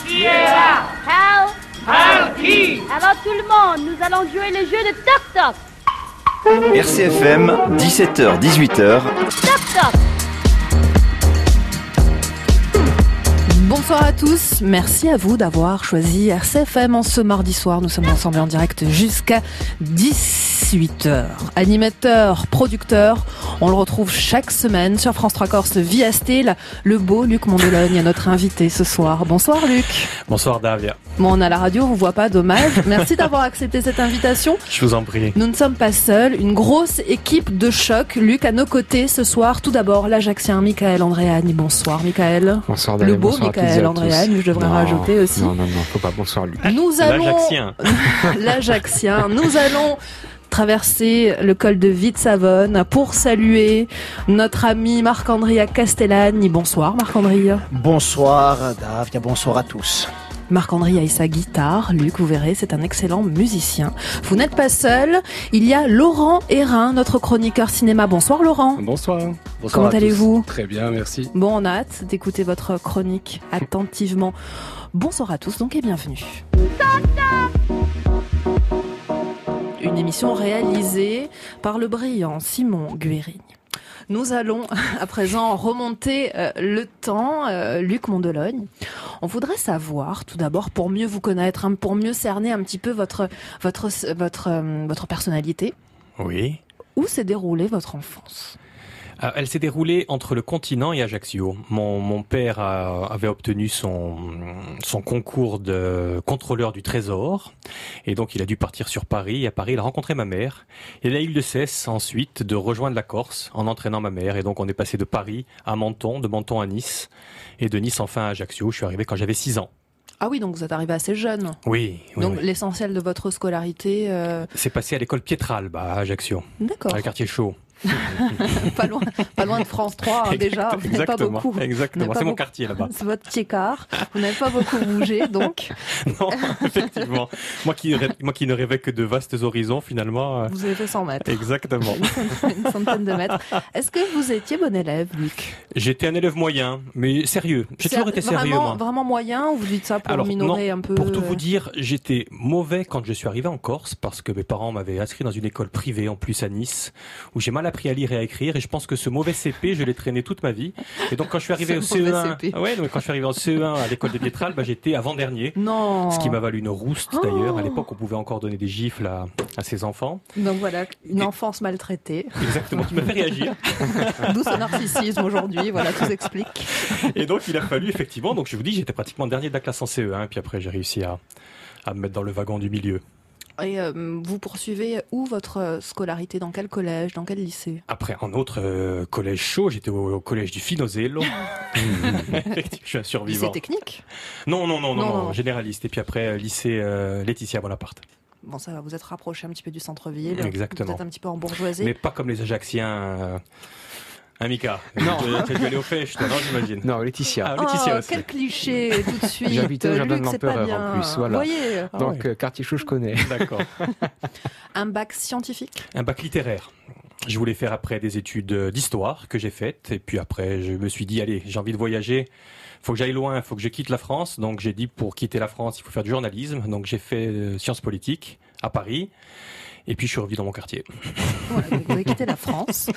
Qui est là? Hal. Hal qui? Alors tout le monde, nous allons jouer le jeu de Toc Toc. RCFM, 17h-18h. Toc Toc. Bonsoir à tous, merci à vous d'avoir choisi RCFM en ce mardi soir. Nous sommes ensemble en direct jusqu'à 18h. Animateur, producteur, on le retrouve chaque semaine sur France 3 Corse via Style. Le beau Luc Mondelogne est notre invité ce soir. Bonsoir Luc. Bonsoir Davia. Bon, on a la radio, on vous voit pas, dommage. Merci d'avoir accepté cette invitation. Je vous en prie. Nous ne sommes pas seuls, une grosse équipe de choc. Luc à nos côtés ce soir. Tout d'abord, l'Ajaxien Michael Andréani. Bonsoir Michael. Bonsoir Davia. Le beau Michael Andréani, je devrais rajouter aussi. Non, faut pas. Bonsoir Luc. Nous allons... L'Ajaxien. L'Ajaxien. Nous allons traverser le col de Vitsavone pour saluer notre ami Marc-André Castellani. Bonsoir Marc-André. Bonsoir Davia, bonsoir à tous. Marc-André a sa guitare. Luc, vous verrez, c'est un excellent musicien. Vous n'êtes pas seul. Il y a Laurent Hérin, notre chroniqueur cinéma. Bonsoir Laurent. Bonsoir. Comment allez-vous ? Très bien, merci. Bon, on a hâte d'écouter votre chronique attentivement. Bonsoir à tous donc et bienvenue. Une émission réalisée par le brillant Simon Guérigne. Nous allons à présent remonter le temps, Luc Mondelogne. On voudrait savoir, tout d'abord, pour mieux vous connaître, pour mieux cerner un petit peu votre personnalité. Oui. Où s'est déroulée votre enfance ? Elle s'est déroulée entre le continent et Ajaccio. Mon père avait obtenu son concours de contrôleur du trésor. Et donc, il a dû partir sur Paris. Et à Paris, il a rencontré ma mère. Et il a eu le cesse ensuite de rejoindre la Corse en entraînant ma mère. Et donc, on est passé de Paris à Menton, de Menton à Nice. Et de Nice, enfin, à Ajaccio. Je suis arrivé quand j'avais 6 ans. Ah oui, donc vous êtes arrivé assez jeune. Oui. Donc oui. l'essentiel de votre scolarité... C'est passé à l'école Piétralbe à Ajaccio. D'accord. Dans le quartier chaud. pas loin de France 3 déjà, vous n'avez pas beaucoup. Exactement, c'est mon quartier là-bas. C'est votre petit quart, vous n'avez pas beaucoup bougé donc. Non, effectivement. Moi qui ne rêvais que de vastes horizons finalement. Vous avez fait 100 mètres. Exactement. Une centaine de mètres. Est-ce que vous étiez bon élève, Luc ? J'étais un élève moyen, mais sérieux. J'ai toujours été sérieux, moi. Vraiment moyen ou vous dites ça pour minorer un peu ? Pour tout vous dire, j'étais mauvais quand je suis arrivé en Corse parce que mes parents m'avaient inscrit dans une école privée en plus à Nice où j'ai mal appris à lire et à écrire et je pense que ce mauvais CP je l'ai traîné toute ma vie et donc quand je suis arrivé au CE1 quand je suis arrivé en CE1 à l'école de Piétralbe, j'étais avant-dernier. Non. Ce qui m'a valu une rouste d'ailleurs. À l'époque on pouvait encore donner des gifles à ses enfants. Donc voilà, une enfance maltraitée. Exactement, qui m'a fait réagir. D'où ce narcissisme aujourd'hui, voilà, tout s'explique. Et donc il a fallu effectivement, donc je vous dis j'étais pratiquement dernier de la classe en CE1 puis après j'ai réussi à me mettre dans le wagon du milieu. Et vous poursuivez où votre scolarité ? Dans quel collège ? Dans quel lycée ? Après, en autre collège chaud, j'étais au collège du Finozello. Je suis un survivant. Lycée technique ? Non, généraliste. Et puis après, lycée Laetitia Bonaparte. Bon, ça va, vous êtes rapproché un petit peu du centre-ville. Exactement. Vous êtes un petit peu en bourgeoisie. Mais pas comme les Ajaxiens. Mika, non. Tu as dû aller au Fèche, toi, non, j'imagine. Non, Laetitia. Ah, Laetitia aussi. Quel cliché, tout de suite. J'habitais au jardin de Luc, c'est pas l'Empereur bien. en plus, voilà. Vous voyez. Donc, quartier chaud, je connais. D'accord. Un bac scientifique ? Un bac littéraire. Je voulais faire après des études d'histoire que j'ai faites. Et puis après, je me suis dit, allez, j'ai envie de voyager. Faut que j'aille loin, faut que je quitte la France. Donc j'ai dit, pour quitter la France, il faut faire du journalisme. Donc j'ai fait sciences politiques à Paris. Et puis je suis revenu dans mon quartier. Voilà, vous avez quitté la France.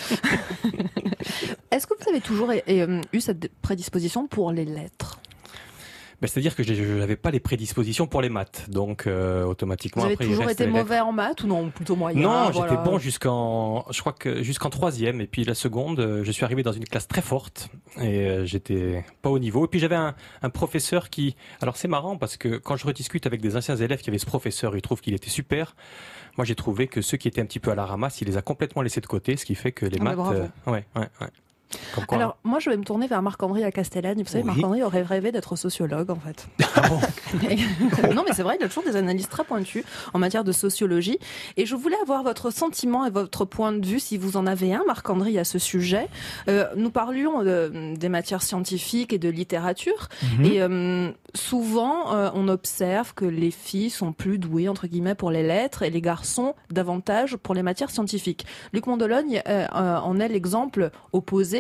Est-ce que vous avez toujours eu cette prédisposition pour les lettres ? C'est-à-dire que je n'avais pas les prédispositions pour les maths, donc automatiquement. Vous avez après, toujours été mauvais en maths ou non, plutôt moyen ? Non, voilà. j'étais bon jusqu'en troisième, et puis la seconde, je suis arrivé dans une classe très forte et j'étais pas au niveau. Et puis j'avais un professeur qui, alors c'est marrant parce que quand je rediscute avec des anciens élèves qui avaient ce professeur, ils trouvent qu'il était super. Moi, j'ai trouvé que ceux qui étaient un petit peu à la ramasse, il les a complètement laissés de côté, ce qui fait que les maths, ouais. Comme quoi, alors, moi, je vais me tourner vers Marc-André Castellani. Vous savez, oui. Marc-André aurait rêvé d'être sociologue, en fait. Ah bon. Non, mais c'est vrai, il a toujours des analyses très pointues en matière de sociologie. Et je voulais avoir votre sentiment et votre point de vue, si vous en avez un, Marc-André, à ce sujet. Nous parlions des matières scientifiques et de littérature. Et souvent, on observe que les filles sont plus douées, entre guillemets, pour les lettres et les garçons davantage pour les matières scientifiques. Luc Mondelogne en est l'exemple opposé.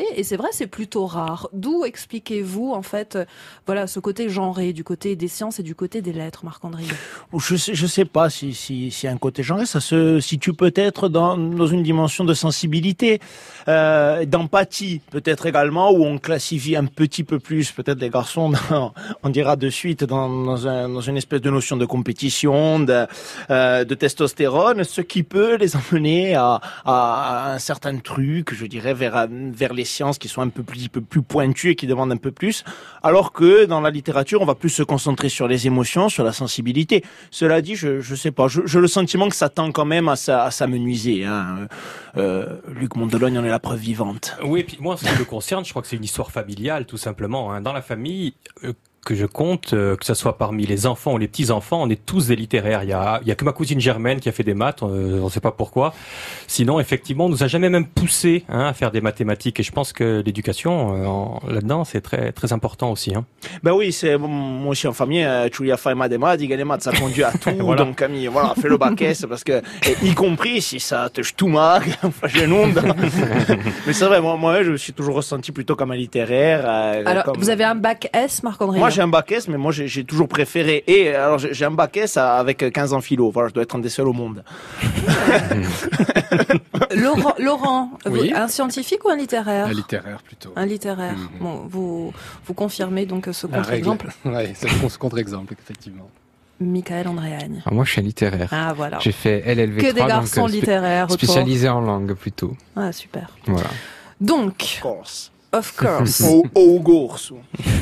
et c'est vrai, c'est plutôt rare. D'où expliquez-vous, en fait, voilà, ce côté genré, du côté des sciences et du côté des lettres, Marc-André? Je sais pas si y a un côté genré, ça se situe peut-être dans une dimension de sensibilité, d'empathie, peut-être également, où on classifie un petit peu plus, peut-être les garçons, on dira de suite, dans une espèce de notion de compétition, de testostérone, ce qui peut les emmener à un certain truc, je dirais, vers les sciences qui sont un peu plus pointues et qui demandent un peu plus, alors que dans la littérature, on va plus se concentrer sur les émotions, sur la sensibilité. Cela dit, je sais pas, j'ai le sentiment que ça tend quand même à s'amenuiser. Hein. Luc Mondelogne en est la preuve vivante. Oui, et puis moi, en ce qui me concerne, je crois que c'est une histoire familiale, tout simplement. Hein. Dans la famille que je compte, que ce soit parmi les enfants ou les petits-enfants, on est tous des littéraires. Il y a que ma cousine Germaine qui a fait des maths, on ne sait pas pourquoi. Sinon, effectivement, on nous a jamais même poussé à faire des mathématiques. Et je pense que l'éducation, là-dedans, c'est très très important aussi. Hein. Ben oui, c'est moi aussi en famille, tu as fait mathématiques, les maths, ça conduit à tout. Voilà. Donc Camille, voilà, fais le bac S parce que, y compris si ça te tout marque, enfin j'ai une onde. Mais c'est vrai, moi je me suis toujours ressenti plutôt comme un littéraire. Alors, vous avez un bac S, Marc-André? Moi j'ai un bac S, mais moi j'ai toujours préféré. Et alors j'ai un bac S avec 15 ans philo. Voilà, je dois être un des seuls au monde. Laurent, Oui. Un scientifique ou un littéraire? Un littéraire plutôt. Un littéraire. Bon, vous confirmez donc ce La règle. contre-exemple? Oui, c'est le contre-exemple, effectivement. Michael Andréagne. Alors moi, je suis un littéraire. Ah, voilà. J'ai fait LLV3, Que des donc, garçons littéraires autour. spécialisé en langue plutôt. Ah, super. Voilà. Donc, Corse. of course. Au Gourse.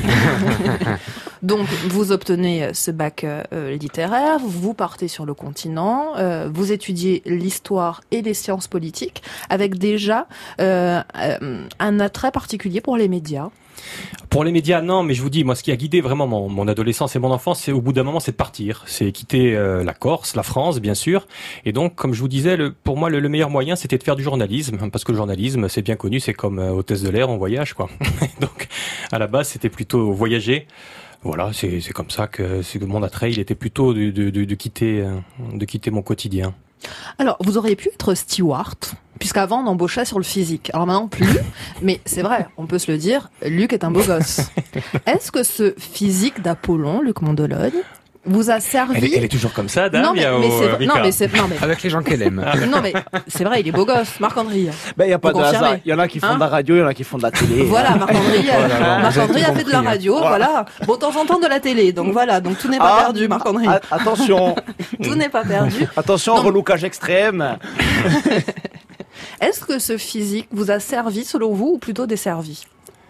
Donc, vous obtenez ce bac littéraire, vous partez sur le continent, vous étudiez l'histoire et les sciences politiques, avec déjà un attrait particulier pour les médias. Pour les médias, non, mais je vous dis, moi, ce qui a guidé vraiment mon adolescence et mon enfance, c'est au bout d'un moment, c'est de partir. C'est quitter la Corse, la France, bien sûr. Et donc, comme je vous disais, pour moi, le meilleur moyen, c'était de faire du journalisme. Parce que le journalisme, c'est bien connu, c'est comme hôtesse de l'air, on voyage, quoi. Donc, à la base, c'était plutôt voyager. Voilà, c'est comme ça que mon attrait, il était plutôt de quitter mon quotidien. Alors, vous auriez pu être steward, puisqu'avant on embauchait sur le physique. Alors maintenant plus, mais c'est vrai, on peut se le dire, Luc est un beau gosse. Est-ce que ce physique d'Apollon, Luc Mondelogne, vous a servi? Elle est toujours comme ça, Dame? Non mais c'est Avec les gens qu'elle aime. non mais c'est vrai, il est beau gosse, Marc-André. Ben, il y a pas de confirmez. hasard. Il y en a qui font de la radio, il y en a qui font de la télé. Voilà, Marc-André, Marc-André a tout fait de la compris, radio, voilà. Bon, de temps en temps de la télé, donc voilà, donc tout n'est pas perdu, Marc-André. Attention, Tout n'est pas perdu. attention, Non. relookage extrême. Est-ce que ce physique vous a servi selon vous ou plutôt desservi?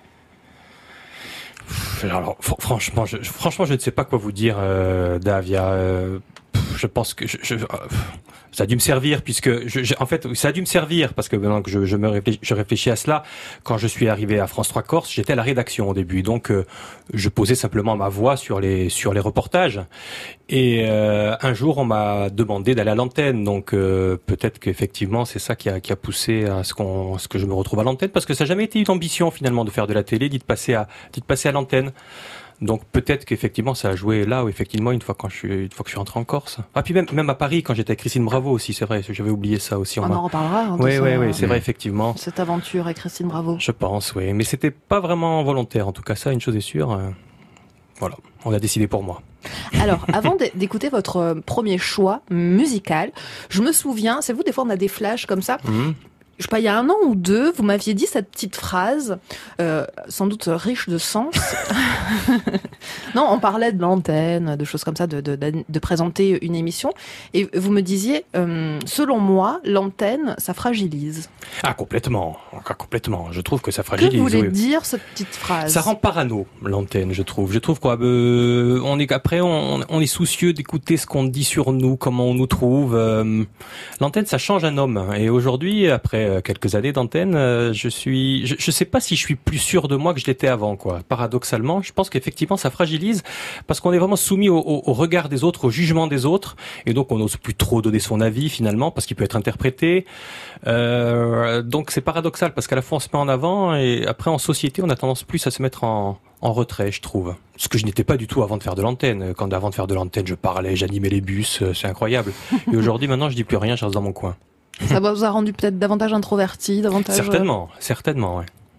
Alors, franchement, je ne sais pas quoi vous dire, Davia. Je pense que ça a dû me servir en fait, ça a dû me servir parce que maintenant que je réfléchis à cela, quand je suis arrivé à France 3 Corse, j'étais à la rédaction au début, donc je posais simplement ma voix sur les reportages. Et un jour, on m'a demandé d'aller à l'antenne, donc peut-être qu'effectivement, c'est ça qui a poussé à ce que je me retrouve à l'antenne, parce que ça n'a jamais été une ambition finalement de faire de la télé, d'y passer à l'antenne. Donc peut-être qu'effectivement ça a joué là, où effectivement une fois que je suis rentré en Corse. Ah puis même à Paris quand j'étais avec Christine Bravo aussi, c'est vrai, j'avais oublié ça aussi. On en reparlera. Hein, oui, c'est vrai effectivement. Cette aventure avec Christine Bravo. Je pense, oui, mais c'était pas vraiment volontaire. En tout cas, ça, une chose est sûre. Voilà, on a décidé pour moi. Alors, avant d'écouter votre premier choix musical, je me souviens, c'est vous, des fois on a des flashs comme ça. Je sais pas, il y a 1 an ou 2, vous m'aviez dit cette petite phrase, sans doute riche de sens. Non, on parlait de l'antenne, de choses comme ça, de présenter une émission. Et vous me disiez, selon moi, l'antenne, ça fragilise. Ah, complètement. Je trouve que ça fragilise. Que voulait dire cette petite phrase? Ça rend parano, l'antenne, je trouve. Je trouve quoi, on est soucieux d'écouter ce qu'on dit sur nous, comment on nous trouve. L'antenne, ça change un homme. Et aujourd'hui, après quelques années d'antenne, je sais pas si je suis plus sûr de moi que je l'étais avant, quoi. Paradoxalement, je pense qu'effectivement ça fragilise parce qu'on est vraiment soumis au regard des autres, au jugement des autres, et donc on n'ose plus trop donner son avis finalement parce qu'il peut être interprété. Donc c'est paradoxal parce qu'à la fois on se met en avant et après en société on a tendance plus à se mettre en retrait, je trouve. Ce que je n'étais pas du tout avant de faire de l'antenne. Quand avant de faire de l'antenne, je parlais, j'animais les bus, c'est incroyable. Et aujourd'hui, maintenant, je dis plus rien, je reste dans mon coin. Ça vous a rendu peut-être davantage introverti, davantage... Certainement, ouais.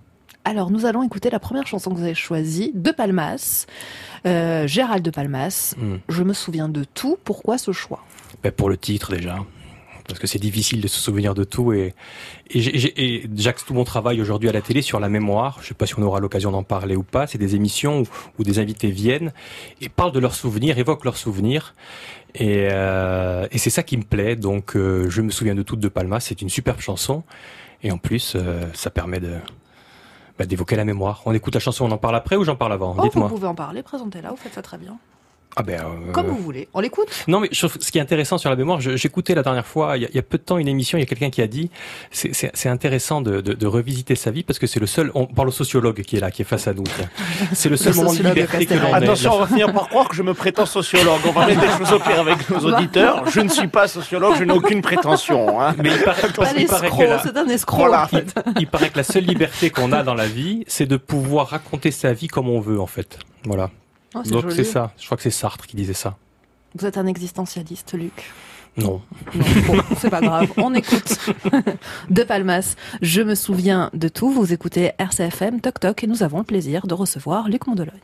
Alors, nous allons écouter la première chanson que vous avez choisie, de Palmas, Gérald de Palmas. Je me souviens de tout. Pourquoi ce choix ? Pour le titre déjà. Parce que c'est difficile de se souvenir de tout et j'axe tout mon travail aujourd'hui à la télé sur la mémoire. Je sais pas si on aura l'occasion d'en parler ou pas. C'est des émissions où des invités viennent et parlent de leurs souvenirs, évoquent leurs souvenirs. Et c'est ça qui me plaît. Donc, je me souviens de tout de Palmas. C'est une superbe chanson. Et en plus, ça permet d'évoquer la mémoire. On écoute la chanson, on en parle après ou j'en parle avant ? Dites-moi. Vous pouvez en parler, présentez-la, vous faites ça très bien. Comme vous voulez. On l'écoute ? Non, mais ce qui est intéressant sur la mémoire, j'écoutais la dernière fois, il y a peu de temps, une émission, il y a quelqu'un qui a dit, c'est intéressant de revisiter sa vie parce que c'est le seul, on parle au sociologue qui est là, qui est face à nous. C'est le seul moment de liberté que l'on ait. Attention, on va finir par croire que je me prétends sociologue. On va mettre des choses au clair avec nos auditeurs. Je ne suis pas sociologue, je n'ai aucune prétention. Mais il paraît que c'est un escroc. Voilà. Il paraît que la seule liberté qu'on a dans la vie, c'est de pouvoir raconter sa vie comme on veut, en fait. Voilà. Oh, donc joli. c'est ça. Je crois que c'est Sartre qui disait ça. Vous êtes un existentialiste, Luc ? Non. Bon, c'est pas grave. On écoute de Palmas. Je me souviens de tout. Vous écoutez RCFM, Toc Toc, et nous avons le plaisir de recevoir Luc Mondelogne.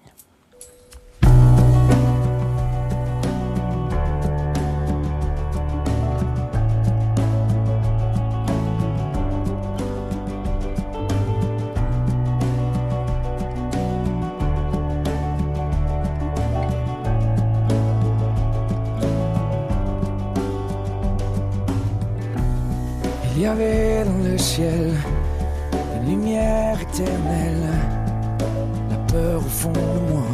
Il y avait dans le ciel une lumière éternelle, la peur au fond de moi,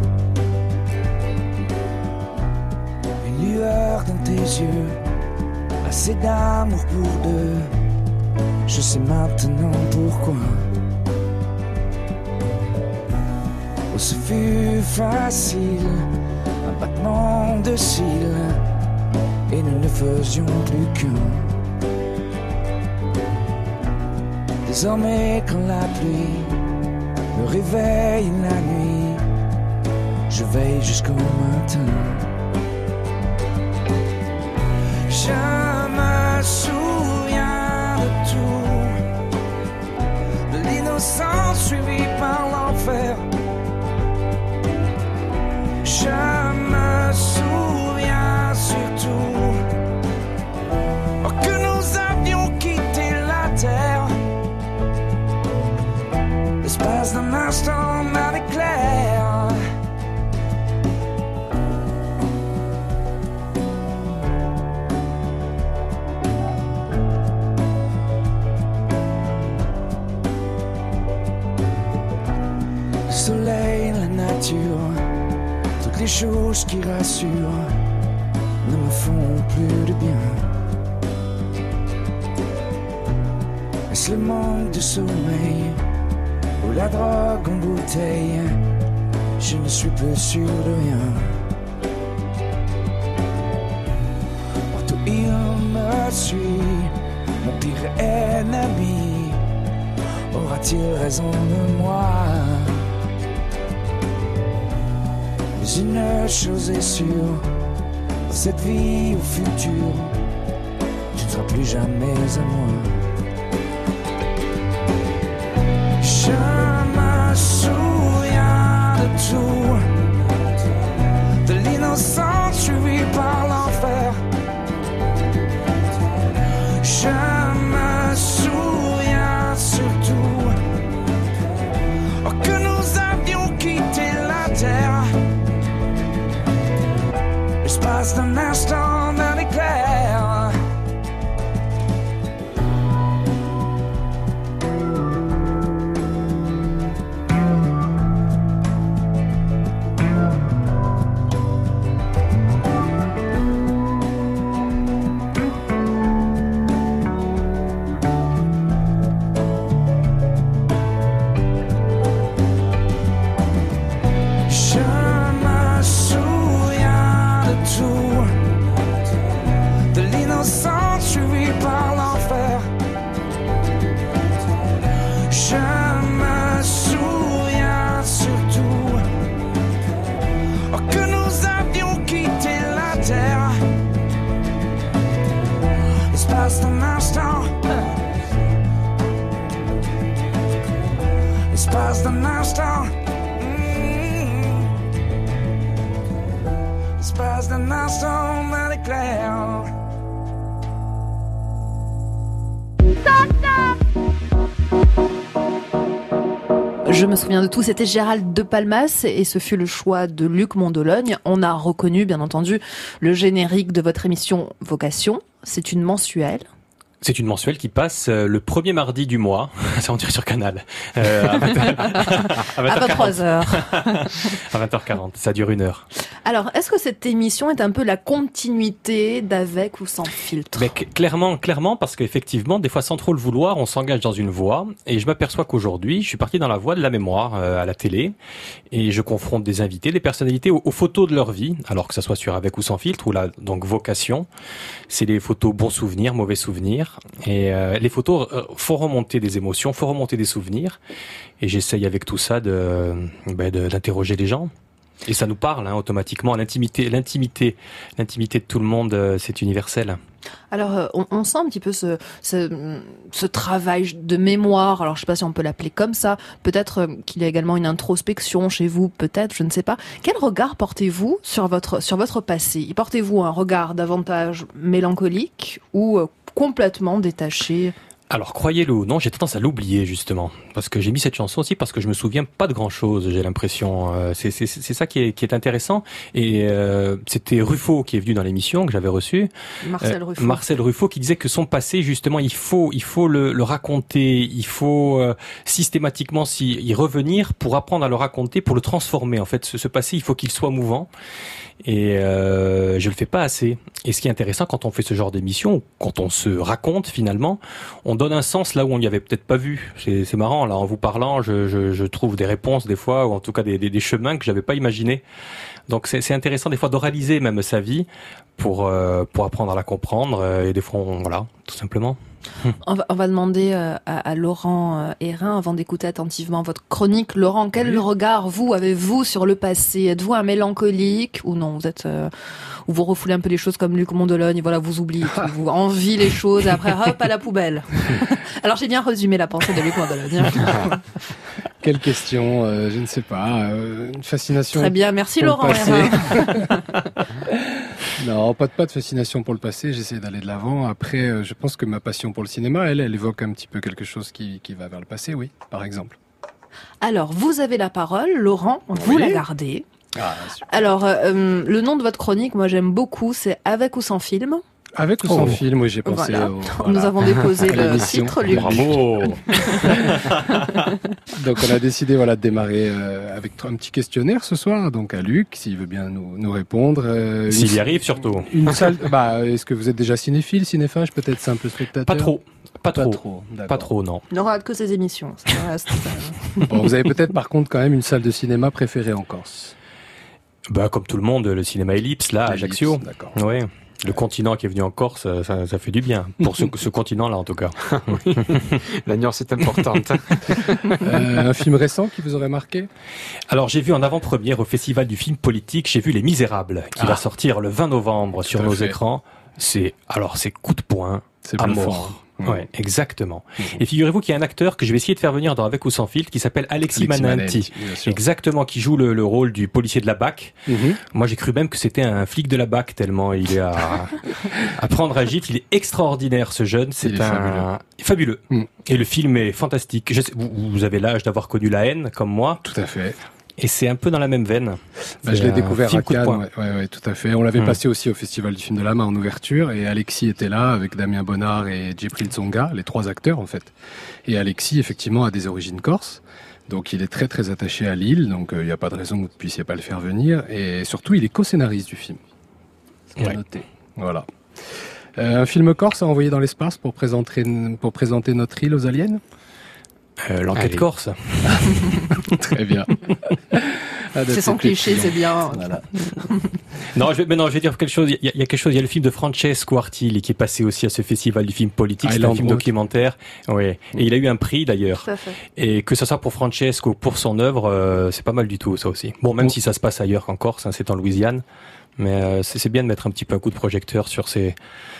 une lueur dans tes yeux, assez d'amour pour deux. Je sais maintenant pourquoi. Oh, ce fut facile, un battement de cils, et nous ne faisions plus qu'un. Désormais quand la pluie me réveille la nuit, je veille jusqu'au matin. Je me souviens de tout, de l'innocence suivie par l'enfer. Je me souviens surtout que nous avions quitté la terre. L'espace d'un instant m'avait clair. Le soleil, la nature, toutes les choses qui rassurent ne me font plus de bien. Est-ce le manque de sommeil ou la drogue en bouteille? Je ne suis plus sûr de rien. Partout il me suit, mon pire ennemi. Aura-t-il raison de moi? Mais une chose est sûre, dans cette vie au futur, tu ne seras plus jamais à moi. Je me souviens de tout, de l'innocence suivie par l'enfer. Je me souviens surtout que nous avions quitté la terre. L'espace d'un instant, d'un éclair. Je me souviens de tout, de se passe d'un instant à l'éclair. Je me souviens de tout, c'était Gérald de Palmas et ce fut le choix de Luc Mondologne. On a reconnu, bien entendu, le générique de votre émission Vocation. C'est une mensuelle. C'est une mensuelle qui passe le premier mardi du mois, ça on dirait sur Canal, à 23h. À 20h40, ça dure 1 heure. Alors, est-ce que cette émission est un peu la continuité d'Avec ou Sans Filtre ? Mais clairement, parce qu'effectivement, des fois sans trop le vouloir, on s'engage dans une voie, et je m'aperçois qu'aujourd'hui, je suis parti dans la voie de la mémoire à la télé, et je confronte des invités, des personnalités aux photos de leur vie, alors que ça soit sur Avec ou Sans Filtre, ou là, donc Vocation, c'est les photos bons souvenirs, mauvais souvenirs. Et les photos font remonter des émotions, font remonter des souvenirs. Et j'essaye avec tout ça d'interroger les gens. Et ça nous parle automatiquement. L'intimité de tout le monde, c'est universel. Alors, on sent un petit peu ce travail de mémoire. Alors, je sais pas si on peut l'appeler comme ça. Peut-être qu'il y a également une introspection chez vous. Peut-être, je ne sais pas. Quel regard portez-vous sur votre passé ? Portez-vous un regard davantage mélancolique ou complètement détaché ? Alors, croyez-le ou non, j'ai tendance à l'oublier, justement. Parce que j'ai mis cette chanson aussi parce que je me souviens pas de grand-chose, j'ai l'impression. C'est ça qui est intéressant. Et c'était Ruffo qui est venu dans l'émission, que j'avais reçu. Marcel Ruffo qui disait que son passé, justement, il faut le raconter. Il faut systématiquement y revenir pour apprendre à le raconter, pour le transformer. En fait, ce passé, il faut qu'il soit mouvant. Et je le fais pas assez. Et ce qui est intéressant quand on fait ce genre d'émission, quand on se raconte finalement, on donne un sens là où on n'y avait peut-être pas vu. C'est marrant, là en vous parlant, je trouve des réponses des fois, ou en tout cas des chemins que j'avais pas imaginés. Donc c'est intéressant des fois d'oraliser même sa vie pour apprendre à la comprendre. Et des fois, voilà, tout simplement. On va demander à Laurent Hérin, avant d'écouter attentivement votre chronique. Laurent, quel regard avez-vous sur le passé ? Êtes-vous un mélancolique ou non ? Vous êtes ou vous refoulez un peu les choses comme Luc Mondologne, voilà, vous oubliez tout, vous enviez les choses et après hop à la poubelle. Alors j'ai bien résumé la pensée de Luc Mondologne. Quelle question, je ne sais pas, une fascination. Très bien, merci Laurent Hérin. Non, pas de fascination pour le passé, j'essaie d'aller de l'avant. Après, je pense que ma passion pour le cinéma, elle évoque un petit peu quelque chose qui va vers le passé, oui, par exemple. Alors, vous avez la parole, Laurent, vous la gardez. Ah, super. Alors, le nom de votre chronique, moi j'aime beaucoup, c'est Avec ou Sans Film. Avec ou sans film, oui, j'ai pensé voilà. Nous avons déposé le titre, Luc. Bravo. Donc on a décidé de démarrer avec un petit questionnaire ce soir, donc à Luc, s'il veut bien nous répondre. S'il y arrive surtout. Une salle. Est-ce que vous êtes déjà cinéphile, cinéphage, peut-être simple spectateur ? Pas trop, non. Il n'aura que ces émissions. Ça reste, Bon, vous avez peut-être par contre quand même une salle de cinéma préférée en Corse. Comme tout le monde, le cinéma Ellipse, là, à Ajaccio. D'accord. Ouais. Le continent qui est venu en Corse, ça fait du bien. Pour ce continent-là, en tout cas. La nuance est importante. Un film récent qui vous aurait marqué ? Alors, j'ai vu en avant-première au Festival du film politique, j'ai vu Les Misérables, qui va sortir le 20 novembre sur nos écrans. C'est coup de poing, c'est à bluffant. mort. Ouais, exactement. Et figurez-vous qu'il y a un acteur que je vais essayer de faire venir dans Avec ou Sans Filtre qui s'appelle Alexis Manenti. Exactement, qui joue le rôle du policier de la BAC. Moi, j'ai cru même que c'était un flic de la BAC tellement il est à prendre à gîte. Il est extraordinaire, ce jeune. C'est fabuleux. Et le film est fantastique. Vous avez l'âge d'avoir connu La Haine, comme moi. Tout à fait. Et c'est un peu dans la même veine. Je l'ai découvert à Cannes, ouais, tout à fait. On l'avait passé aussi au Festival du film de la main en ouverture, et Alexis était là avec Damien Bonnard et Djibril Tsonga, les 3 acteurs en fait. Et Alexis, effectivement, a des origines corses, donc il est très très attaché à l'île, donc il n'y a pas de raison que vous ne puissiez pas le faire venir, et surtout il est co-scénariste du film. C'est à noter. Voilà. Un film corse à envoyer dans l'espace pour présenter notre île aux aliens ? L'enquête corse. Très bien. C'est sans cliché, c'est bien. Voilà. Non, je vais dire quelque chose. Il y a quelque chose. Il y a le film de Francesco Artilli qui est passé aussi à ce festival du film politique. C'est un film documentaire. Oui. Et il a eu un prix d'ailleurs. Tout à fait. Et que ça soit pour Francesco, pour son œuvre, c'est pas mal du tout ça aussi. Bon, même si ça se passe ailleurs qu'en Corse, c'est en Louisiane, mais c'est bien de mettre un petit peu un coup de projecteur sur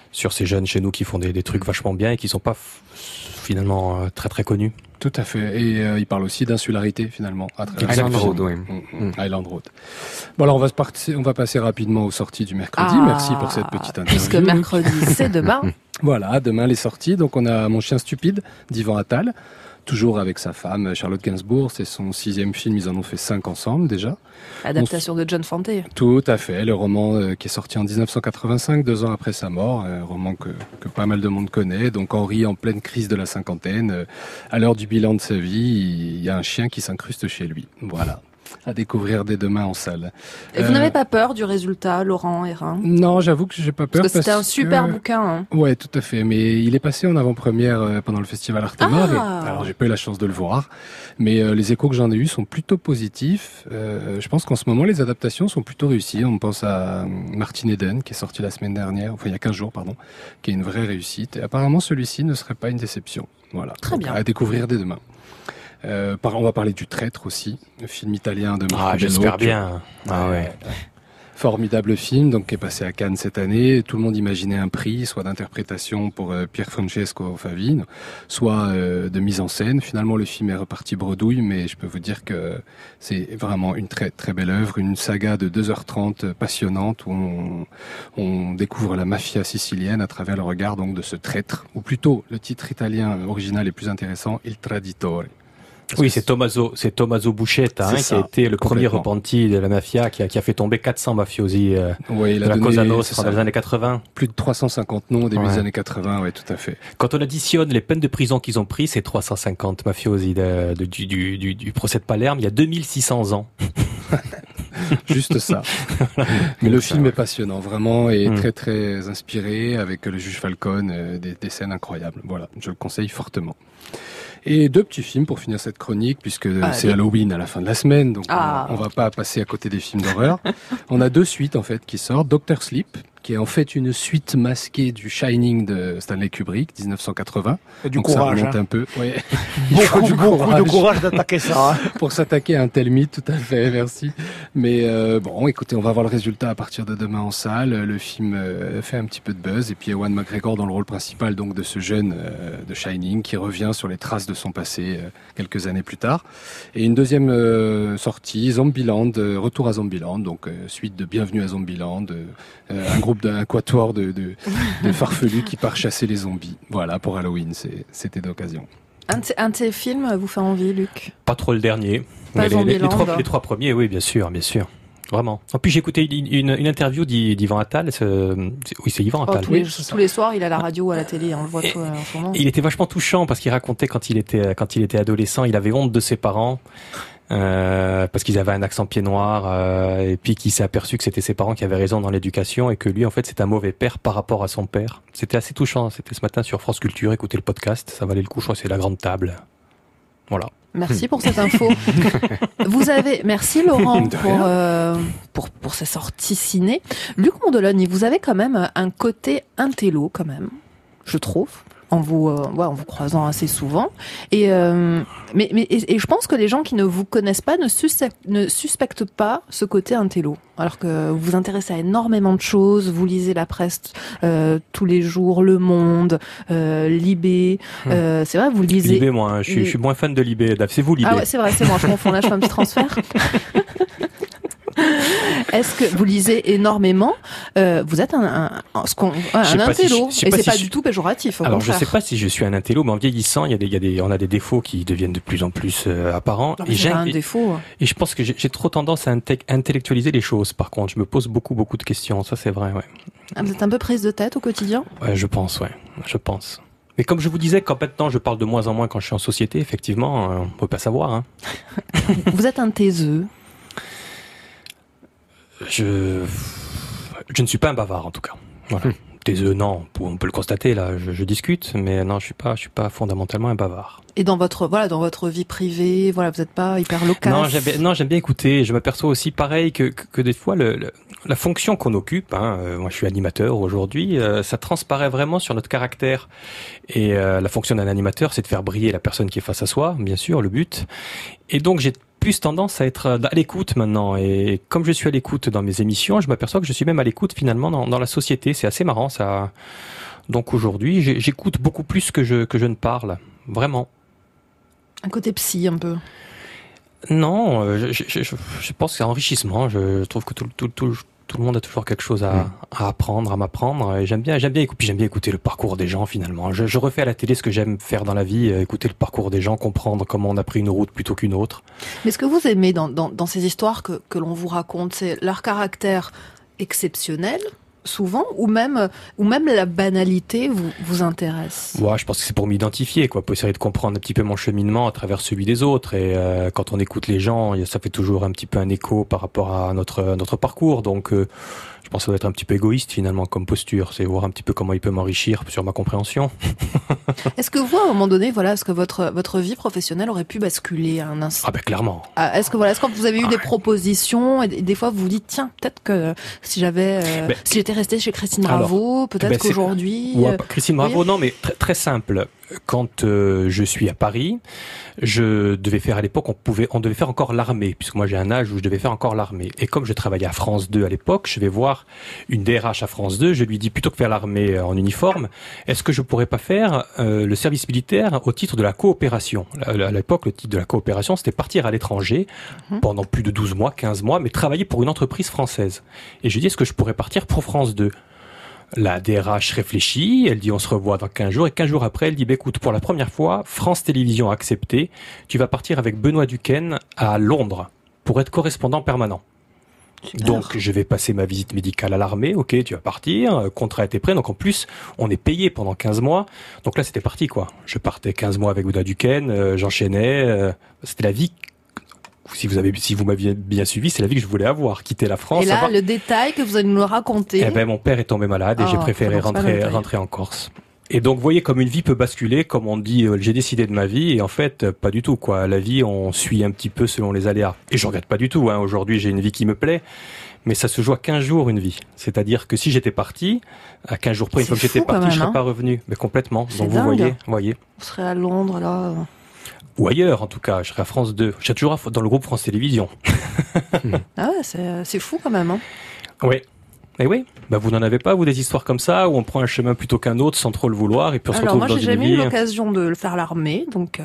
sur ces jeunes chez nous qui font des trucs vachement bien et qui sont pas finalement très très connus. Tout à fait. Et il parle aussi d'insularité finalement. Island Road, oui. Island Road. Bon alors on va passer rapidement aux sorties du mercredi. Merci pour cette petite interview. Puisque mercredi, c'est demain. Voilà, demain les sorties. Donc on a Mon chien stupide d'Yvan Attal. Toujours avec sa femme, Charlotte Gainsbourg. C'est son 6e film. Ils en ont fait 5 ensemble, déjà. Adaptation de John Fante. Tout à fait. Le roman qui est sorti en 1985, 2 ans après sa mort. Un roman que pas mal de monde connaît. Donc, Henri, en pleine crise de la cinquantaine, à l'heure du bilan de sa vie, il y a un chien qui s'incruste chez lui. Voilà. À découvrir dès demain en salle. Et vous n'avez pas peur du résultat, Laurent Hérin? Non, j'avoue que j'ai pas peur. Parce que c'était un super bouquin. Hein. Ouais, tout à fait. Mais il est passé en avant-première pendant le festival Artemar. Alors, j'ai pas eu la chance de le voir. Mais les échos que j'en ai eus sont plutôt positifs. Je pense qu'en ce moment, les adaptations sont plutôt réussies. On pense à Martin Eden, qui est sorti la semaine dernière, enfin il y a 15 jours, pardon, qui est une vraie réussite. Et apparemment, celui-ci ne serait pas une déception. Voilà. Très bien. À découvrir dès demain. On va parler du Traître aussi, le film italien de Marco Bello. J'espère bien. Formidable film, donc qui est passé à Cannes cette année. Tout le monde imaginait un prix, soit d'interprétation pour Pier Francesco Favino, soit de mise en scène. Finalement, le film est reparti bredouille, mais je peux vous dire que c'est vraiment une très très belle œuvre, une saga de 2h30 passionnante où on découvre la mafia sicilienne à travers le regard donc de ce traître, ou plutôt le titre italien original est plus intéressant, Il Traditore. Oui, c'est Tommaso Buscetta, qui a été le premier repenti de la mafia, qui a fait tomber 400 mafiosi de la Cosa Nostra dans les années 80. Plus de 350 noms au début des années 80, oui, tout à fait. Quand on additionne les peines de prison qu'ils ont pris, c'est 350 mafiosi du procès de Palerme, il y a 2600 ans. Juste ça. Mais le film est passionnant, vraiment, et très très inspiré, avec le juge Falcone, des scènes incroyables. Voilà, je le conseille fortement. Et 2 petits films pour finir cette chronique, puisque c'est Halloween à la fin de la semaine, donc on va pas passer à côté des films d'horreur. On a 2 suites en fait qui sortent. Dr. Sleep, qui est en fait une suite masquée du Shining de Stanley Kubrick, 1980. Et du donc courage, ça remonte un peu. Ouais. Beaucoup de courage d'attaquer ça. Pour s'attaquer à un tel mythe, tout à fait, merci. Mais bon, écoutez, on va voir le résultat à partir de demain en salle. Le film fait un petit peu de buzz, et puis Ewan McGregor dans le rôle principal donc de ce jeune de Shining qui revient sur les traces de son passé quelques années plus tard. Et une deuxième sortie, Zombieland, retour à Zombieland, donc suite de Bienvenue à Zombieland, un groupe d'un quatuor de farfelus qui part chasser les zombies. Voilà, pour Halloween, c'était d'occasion. Un de ces films vous fait envie, Luc? Pas trop le dernier. Pas les 3 premiers, oui, bien sûr. Vraiment. En plus, j'ai écouté une interview d'Yvan Attal. Oui, c'est Yvan Attal. Tous les soirs, il est à la radio, à la télé, on le voit tout, en ce moment. Il était vachement touchant parce qu'il racontait quand il était adolescent, il avait honte de ses parents. Parce qu'ils avaient un accent pied noir, et puis qu'il s'est aperçu que c'était ses parents qui avaient raison dans l'éducation et que lui, en fait, c'est un mauvais père par rapport à son père. C'était assez touchant. C'était ce matin sur France Culture. Écoutez le podcast, ça valait le coup. Je crois que c'est La Grande Table. Voilà. Merci pour cette info. Merci Laurent pour ces sorties ciné. Luc Mondoloni, vous avez quand même un côté intello quand même, je trouve. En vous croisant assez souvent, et je pense que les gens qui ne vous connaissent pas ne suspectent pas ce côté intello, alors que vous vous intéressez à énormément de choses, vous lisez la presse tous les jours, Le Monde, Libé, c'est vrai, vous lisez. Libé, moi, je suis moins fan de Libé. C'est vous Libé. Ah ouais, c'est vrai, c'est moi, je confonds là, je fais un petit transfert. Est-ce que vous lisez énormément? Vous êtes un intello, et c'est pas du tout péjoratif. Alors je sais pas si je suis un intello, mais en vieillissant, on a des défauts qui deviennent de plus en plus apparents. Non, mais j'ai un défaut. Et je pense que j'ai trop tendance à intellectualiser les choses. Par contre, je me pose beaucoup de questions. Ça, c'est vrai. Ouais. Vous êtes un peu prise de tête au quotidien? Ouais, je pense. Mais comme je vous disais, quand maintenant je parle de moins en moins quand je suis en société, effectivement, on peut pas savoir. Hein. Vous êtes un taiseux. Je ne suis pas un bavard en tout cas. Voilà. Taiseux, non, on peut le constater là. Je discute, mais non, je suis pas fondamentalement un bavard. Et dans votre vie privée, vous n'êtes pas hyper loquace. Non, j'aime bien écouter. Je m'aperçois aussi pareil que des fois la fonction qu'on occupe. Moi, je suis animateur aujourd'hui. Ça transparaît vraiment sur notre caractère. Et la fonction d'un animateur, c'est de faire briller la personne qui est face à soi, bien sûr, le but. Et donc j'ai plus tendance à être à l'écoute maintenant. Et comme je suis à l'écoute dans mes émissions, je m'aperçois que je suis même à l'écoute finalement dans la société. C'est assez marrant ça. Donc aujourd'hui, j'écoute beaucoup plus que je ne parle. Vraiment. Un côté psy un peu. Non, je pense que c'est enrichissement. Je trouve que tout le monde a toujours quelque chose à apprendre, à m'apprendre. Et j'aime bien écouter le parcours des gens finalement. Je refais à la télé ce que j'aime faire dans la vie, écouter le parcours des gens, comprendre comment on a pris une route plutôt qu'une autre. Mais ce que vous aimez dans ces histoires que l'on vous raconte, c'est leur caractère exceptionnel, souvent, ou même la banalité vous intéresse? Ouais, je pense que c'est pour m'identifier, quoi, pour essayer de comprendre un petit peu mon cheminement à travers celui des autres. Et quand on écoute les gens, ça fait toujours un petit peu un écho par rapport à notre parcours. Donc, je pense que ça doit être un petit peu égoïste finalement comme posture, c'est voir un petit peu comment il peut m'enrichir sur ma compréhension. Est-ce que vous, à un moment donné, est-ce que votre vie professionnelle aurait pu basculer à un instant? Ah ben clairement. Est-ce que vous avez eu des propositions et des fois vous vous dites tiens, peut-être que si j'étais resté chez Christine Bravo, peut-être qu'aujourd'hui. Christine Bravo, non, mais très simple. Quand je suis à Paris, je devais faire à l'époque, on devait faire encore l'armée, puisque moi j'ai un âge où je devais faire encore l'armée. Et comme je travaillais à France 2 à l'époque, je vais voir une DRH à France 2, je lui dis plutôt que faire l'armée en uniforme, est-ce que je pourrais pas faire le service militaire au titre de la coopération? À l'époque, le titre de la coopération, c'était partir à l'étranger pendant plus de 12 mois, 15 mois, mais travailler pour une entreprise française. Et je lui dis, est-ce que je pourrais partir pour France 2? La DRH réfléchit, elle dit on se revoit dans 15 jours, et 15 jours après, elle dit écoute, pour la première fois, France Télévisions a accepté, tu vas partir avec Benoît Duquesne à Londres pour être correspondant permanent. Super. Donc je vais passer ma visite médicale à l'armée, ok, tu vas partir, contrat était prêt, donc en plus on est payé pendant 15 mois, donc là c'était parti quoi. Je partais 15 mois avec Benoît Duquesne, j'enchaînais, c'était la vie. Si vous m'aviez bien suivi, c'est la vie que je voulais avoir, quitter la France. Et là, le détail que vous allez nous raconter. Eh ben, mon père est tombé malade et j'ai préféré rentrer en Corse. Et donc, vous voyez comme une vie peut basculer, comme on dit, j'ai décidé de ma vie, et en fait, pas du tout, quoi. La vie, on suit un petit peu selon les aléas. Et je regrette pas du tout, hein. Aujourd'hui, j'ai une vie qui me plaît. Mais ça se joue à 15 jours, une vie. C'est-à-dire que si j'étais parti, à 15 jours près, une fois que j'étais parti, je serais pas revenu. Mais complètement. Donc, vous voyez. Vous serez à Londres, là. Ou ailleurs, en tout cas. Je serai à France 2. Je serai toujours dans le groupe France Télévisions. Ah ouais, c'est fou quand même, hein. Oui. Et oui, vous n'en avez pas, vous, des histoires comme ça, où on prend un chemin plutôt qu'un autre sans trop le vouloir, et puis on se retrouve dans une vie... Alors moi, j'ai jamais eu l'occasion de le faire l'armée, donc...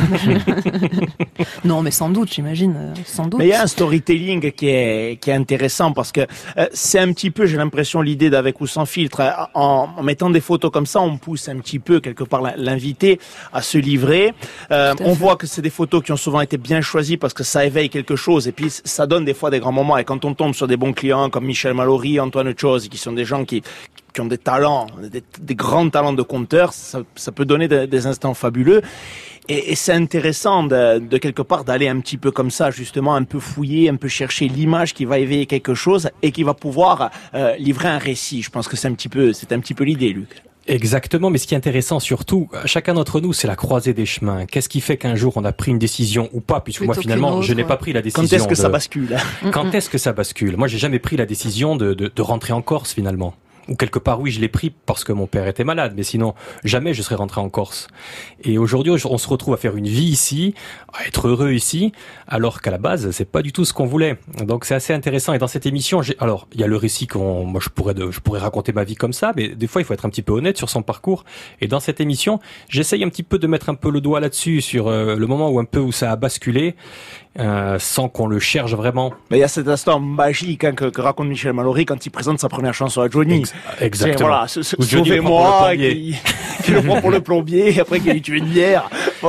Non, mais sans doute, j'imagine, sans doute. Mais il y a un storytelling qui est intéressant, parce que c'est un petit peu, j'ai l'impression, l'idée d'Avec ou Sans Filtre. En mettant des photos comme ça, on pousse un petit peu, quelque part, l'invité à se livrer. On voit que c'est des photos qui ont souvent été bien choisies, parce que ça éveille quelque chose, et puis ça donne des fois des grands moments. Et quand on tombe sur des bons clients, comme Michel Mallory, Antoine Chose, qui sont des gens qui ont des talents, des grands talents de conteurs, ça peut donner des instants fabuleux. Et c'est intéressant de quelque part d'aller un petit peu comme ça, justement, un peu fouiller, un peu chercher l'image qui va éveiller quelque chose et qui va pouvoir livrer un récit. Je pense que c'est un petit peu l'idée, Luc. Exactement, mais ce qui est intéressant surtout, chacun d'entre nous, c'est la croisée des chemins. Qu'est-ce qui fait qu'un jour on a pris une décision ou pas, puisque moi finalement je n'ai pas pris la décision. Quand est-ce que ça bascule? Quand est-ce que ça bascule? Moi j'ai jamais pris la décision de rentrer en Corse finalement. Ou quelque part, oui, je l'ai pris parce que mon père était malade, mais sinon, jamais je serais rentré en Corse. Et aujourd'hui, on se retrouve à faire une vie ici, à être heureux ici, alors qu'à la base, c'est pas du tout ce qu'on voulait. Donc, c'est assez intéressant. Et dans cette émission, alors, il y a le récit moi, je pourrais raconter ma vie comme ça, mais des fois, il faut être un petit peu honnête sur son parcours. Et dans cette émission, j'essaye un petit peu de mettre un peu le doigt là-dessus, sur le moment où ça a basculé, sans qu'on le cherche vraiment. Mais il y a cette histoire magique que raconte Michel Mallory quand il présente sa première chanson à Johnny. Exactement. Voilà, sauvez-moi, qui le prend pour le plombier, après qu'il lui tue une bière.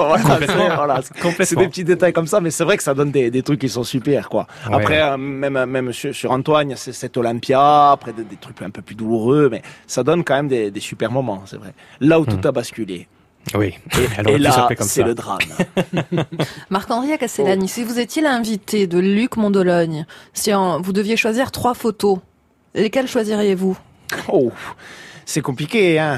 Voilà, c'est des petits détails comme ça, mais c'est vrai que ça donne des trucs qui sont super, quoi. Ouais. Après, même sur Antoine, c'est cette Olympia, après des trucs un peu plus douloureux, mais ça donne quand même des super moments, c'est vrai. Là où tout a basculé. Oui. Et là, c'est le drame. Marc-Henri Castellani, si vous étiez l'invité de Luc Mondologne, si vous deviez choisir 3 photos, lesquelles choisiriez-vous? Oh, c'est compliqué, hein.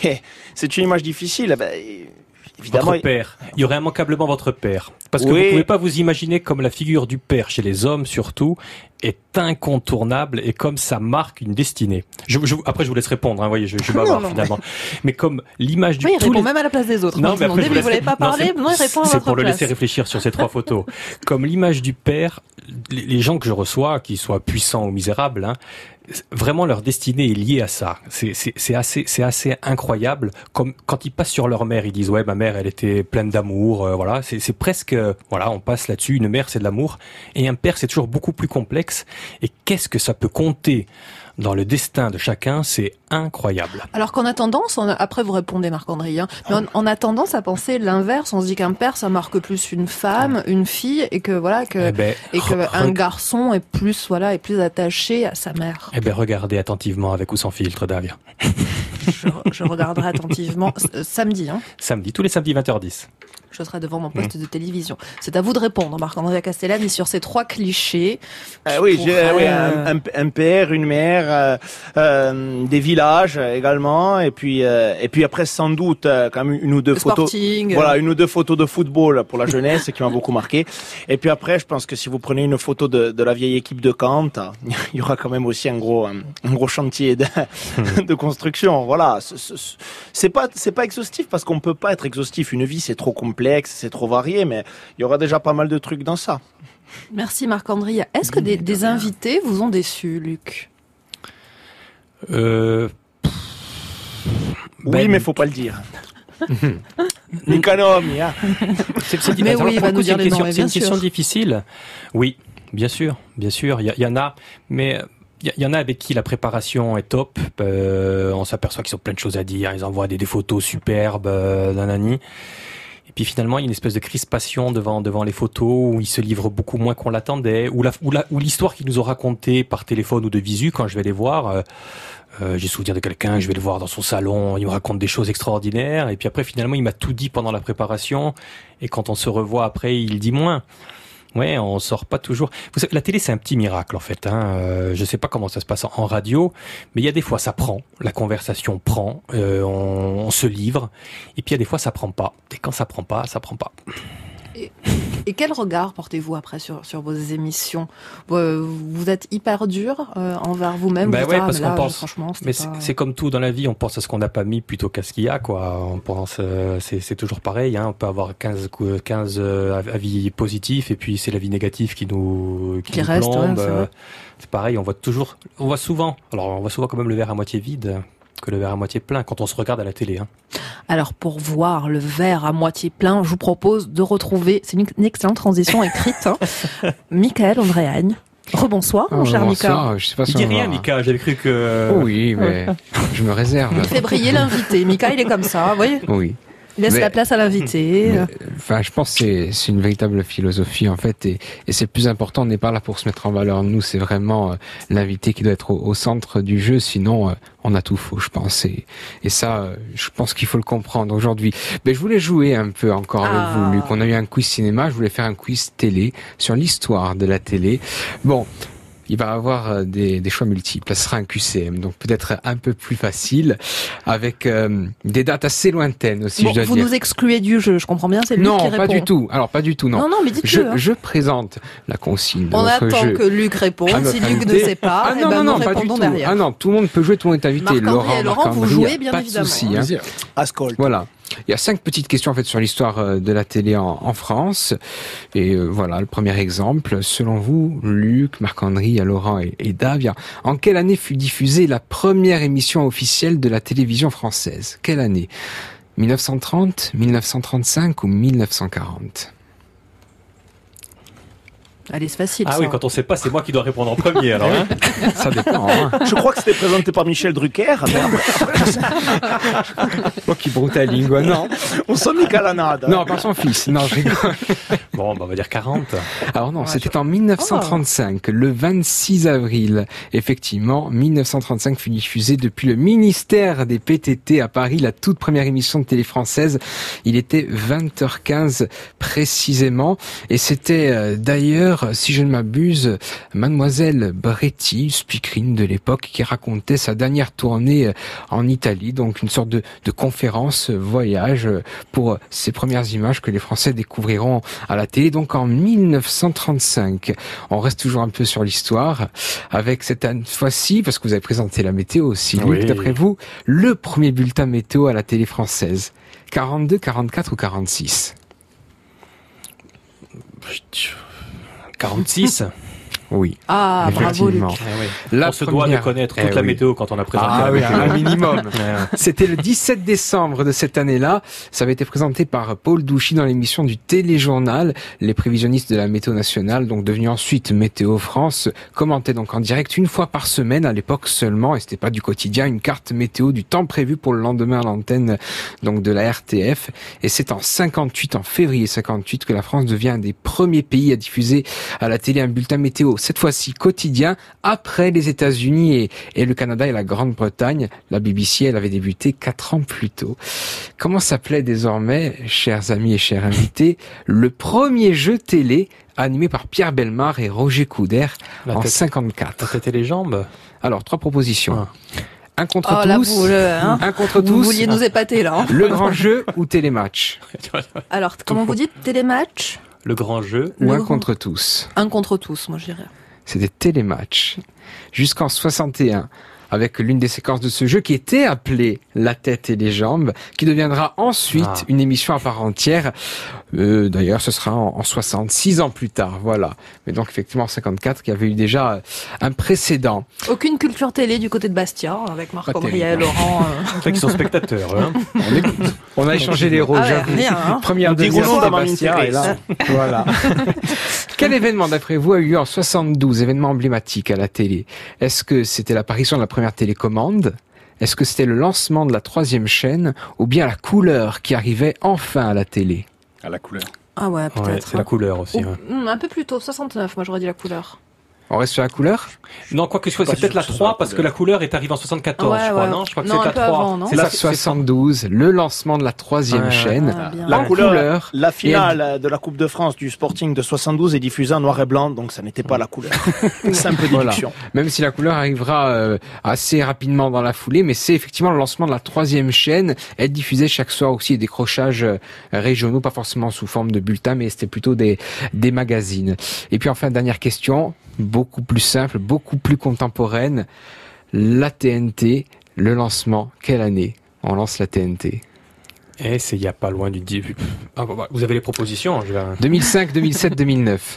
C'est une image difficile. Évidemment. Votre père. Il y aurait immanquablement votre père. Parce que vous pouvez pas vous imaginer comme la figure du père chez les hommes surtout est incontournable et comme ça marque une destinée. Après, je vous laisse répondre. Hein, voyez, je bavard finalement. Mais comme l'image du... Oui, il répond même à la place des autres. Non, mais après, vous voulez pas parler, non, il répond à votre place. C'est pour le laisser réfléchir sur ces 3 photos. Comme l'image du père, les gens que je reçois, qu'ils soient puissants ou misérables, hein, vraiment leur destinée est liée à ça. C'est assez incroyable. Comme quand ils passent sur leur mère, ils disent ouais, ma mère, elle était pleine d'amour. Voilà, c'est presque voilà, on passe là-dessus. Une mère, c'est de l'amour, et un père, c'est toujours beaucoup plus complexe. Et qu'est-ce que ça peut compter dans le destin de chacun, c'est incroyable. Alors qu'en a tendance, après vous répondez Marc-André, hein, mais on a tendance à penser l'inverse. On se dit qu'un père, ça marque plus une femme, une fille, et que voilà un garçon est plus attaché à sa mère. Eh ben regardez attentivement avec ou sans filtre, Davia. Je regarderai attentivement samedi. Hein. Samedi, tous les samedis 20h10. Je serai devant mon poste de télévision. C'est à vous de répondre, Marc-André Castellani, sur ces 3 clichés. Un père, une mère, des villages également, et puis après sans doute quand même une ou deux photos. Sporting. Voilà, une ou deux photos de football pour la jeunesse qui m'a beaucoup marqué. Et puis après, je pense que si vous prenez une photo de la vieille équipe de Kant, il y aura quand même aussi un gros chantier de construction. Voilà, c'est pas exhaustif parce qu'on peut pas être exhaustif. Une vie, c'est trop complexe, c'est trop varié, mais il y aura déjà pas mal de trucs dans ça. Merci Marc-André. Est-ce que des invités vous ont déçu, Luc? Oui, mais faut pas le dire. L'économie, hein. C'est une question difficile. Oui, bien sûr. Il y en a, mais il y en a avec qui la préparation est top. On s'aperçoit qu'ils ont plein de choses à dire. Ils envoient des photos superbes, nanani. Et puis finalement, il y a une espèce de crispation devant les photos où ils se livrent beaucoup moins qu'on l'attendait, ou l'histoire qu'ils nous ont racontée par téléphone ou de visu quand je vais les voir. J'ai souvenir de quelqu'un, je vais le voir dans son salon, il me raconte des choses extraordinaires, et puis après finalement il m'a tout dit pendant la préparation, et quand on se revoit après, il dit moins. Ouais, on sort pas toujours. Vous savez, la télé, c'est un petit miracle en fait. Je sais pas comment ça se passe en radio, mais il y a des fois ça prend, la conversation prend, on se livre, et puis il y a des fois ça prend pas. Et quand ça prend pas, ça prend pas. Et quel regard portez-vous après sur vos émissions? Vous êtes hyper dur envers vous-même. Parce qu'on pense. Franchement, c'est comme tout dans la vie, on pense à ce qu'on n'a pas mis plutôt qu'à ce qu'il y a, quoi. On pense, c'est toujours pareil. Hein. On peut avoir 15 avis positifs et puis c'est l'avis négatif qui nous reste, plombe. Ouais, c'est pareil. On voit souvent quand même le verre à moitié vide que le verre à moitié plein quand on se regarde à la télé. Hein. Alors pour voir le verre à moitié plein, je vous propose de retrouver, c'est une excellente transition écrite, Michael Ondréagne. Rebonsoir, mon cher Mika. Je sais pas il dit rien, Mika. J'avais cru que... Oui, mais je me réserve. Il fait briller l'invité. Mika, il est comme ça, vous voyez. Oui. Il laisse la place à l'invité. Je pense que c'est une véritable philosophie en fait, et c'est le plus important. On n'est pas là pour se mettre en valeur. Nous, c'est vraiment l'invité qui doit être au centre du jeu. Sinon, on a tout faux, je pense. Et ça, je pense qu'il faut le comprendre aujourd'hui. Mais je voulais jouer un peu encore avec vous, Luc. On a eu un quiz cinéma. Je voulais faire un quiz télé sur l'histoire de la télé. Bon. Il va avoir des choix multiples. Ce sera un QCM, donc peut-être un peu plus facile, avec des dates assez lointaines aussi. Je dois vous dire. Nous excluez du jeu, je comprends bien. C'est Luc qui répond. Non, pas du tout. Alors pas du tout, non. Non, mais dites-le. Je présente la consigne. On attend que Luc réponde. Si Luc ne sait pas, non, nous pas du tout. derrière. Ah non, tout le monde peut jouer, tout le monde est invité. Laurent, vous jouez bien évidemment. Pas de souci. Voilà. Il y a 5 petites questions en fait sur l'histoire de la télé en France. Et voilà, le premier exemple. Selon vous, Luc, Marc-André, Laurent et Davia, en quelle année fut diffusée la première émission officielle de la télévision française? Quelle année? 1930, 1935 ou 1940? Allez, c'est facile. Ah ça. oui, quand on sait pas, c'est moi qui dois répondre en premier, alors. Hein. Ça dépend. Hein. Je crois que c'était présenté par Michel Drucker. Moi qui brutalingue, non. On s'en met qu'à la nade. Non, par son fils. Non, je rigole. Bon, on va dire 40. Alors non, c'était en 1935, le 26 avril. Effectivement, 1935 fut diffusée depuis le ministère des PTT à Paris, la toute première émission de télé française. Il était 20h15 précisément. Et c'était d'ailleurs d'ailleurs, si je ne m'abuse, Mademoiselle Bretti, speakerine de l'époque, qui racontait sa dernière tournée en Italie, donc une sorte de conférence voyage pour ces premières images que les Français découvriront à la télé, donc en 1935. On reste toujours un peu sur l'histoire, avec cette fois-ci, parce que vous avez présenté la météo aussi, Luc, d'après vous, le premier bulletin météo à la télé française. 42, 44 ou 46 ? 46. Oui. Ah, bravo Luc. On se doit de connaître toute la météo quand on a présenté la météo. Un minimum. C'était le 17 décembre de cette année-là. Ça avait été présenté par Paul Douchy dans l'émission du Téléjournal. Les prévisionnistes de la météo nationale, donc devenus ensuite Météo France, commentaient donc en direct une fois par semaine, à l'époque seulement, et c'était pas du quotidien, une carte météo du temps prévu pour le lendemain à l'antenne donc de la RTF. Et c'est en février 58, que la France devient un des premiers pays à diffuser à la télé un bulletin météo, cette fois-ci quotidien, après les États-Unis et le Canada et la Grande-Bretagne. La BBC, elle avait débuté 4 ans plus tôt. Comment s'appelait désormais, chers amis et chers invités, le premier jeu télé animé par Pierre Bellemare et Roger Coudert en 54? La tête et les jambes. Alors, 3 propositions. Un contre tous. La boule, hein. Un contre tous. Vous vouliez nous épater là. Hein. Le grand jeu ou télématch? Alors, comment vous dites, télématch? Le grand jeu. Ou un contre tous. Un contre tous, moi je dirais. C'était télématch. Jusqu'en 61, avec l'une des séquences de ce jeu qui était appelée La tête et les jambes, qui deviendra ensuite une émission à part entière. D'ailleurs, ce sera en 66 ans plus tard, voilà. Mais donc effectivement en 54, qui avait eu déjà un précédent. Aucune culture télé du côté de Bastia, avec Marc-André et Laurent. C'est qu'ils sont spectateurs. Hein. On a échangé les rôles, j'avoue. Première, deuxième, Bastia, et là, voilà. Quel événement, d'après vous, a eu lieu en 72, événement emblématique à la télé? Est-ce que c'était l'apparition de la première télécommande? Est-ce que c'était le lancement de la 3e chaîne? Ou bien la couleur qui arrivait enfin à la télé? À la couleur. Ah ouais, peut-être. Ouais, c'est la couleur aussi. Un peu plus tôt, 69, moi j'aurais dit la couleur. On reste sur la couleur? Non, quoique c'est peut-être la 3, parce que la couleur est arrivée en 74, je crois, non? Je crois que c'est la 3. C'est la 72, le lancement de la 3e chaîne. La couleur, la finale de la Coupe de France du Sporting de 72 est diffusée en noir et blanc, donc ça n'était pas la couleur. Simple déduction. Voilà. Même si la couleur arrivera assez rapidement dans la foulée, mais c'est effectivement le lancement de la 3e chaîne. Elle diffusait chaque soir aussi des décrochages régionaux, pas forcément sous forme de bulletins, mais c'était plutôt des magazines. Et puis enfin, dernière question, beaucoup plus simple, beaucoup plus contemporaine. La TNT, le lancement, quelle année on lance la TNT? Et c'est il n'y a pas loin du début. Vous avez les propositions? 2005, 2007, 2009.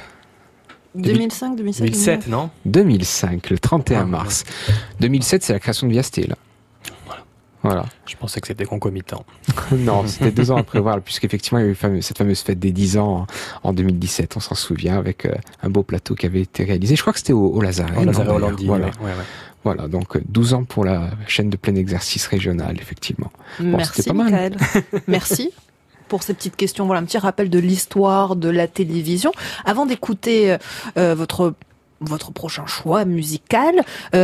2005, 2007, 2007, non? 2005, le 31 mars. 2007, c'est la création de Viasté, là. Voilà. Je pensais que c'était concomitant. Non, c'était 2 ans après, voilà, puisqu'effectivement, il y a eu cette fameuse fête des 10 ans en 2017, on s'en souvient, avec un beau plateau qui avait été réalisé. Je crois que c'était au Lazaret. Au Lazaret Hollandie, voilà. Ouais. Voilà, donc 12 ans pour la chaîne de plein exercice régionale, effectivement. Bon, merci, pas mal. Michael. Merci pour ces petites questions. Voilà, un petit rappel de l'histoire de la télévision. Avant d'écouter votre prochain choix musical,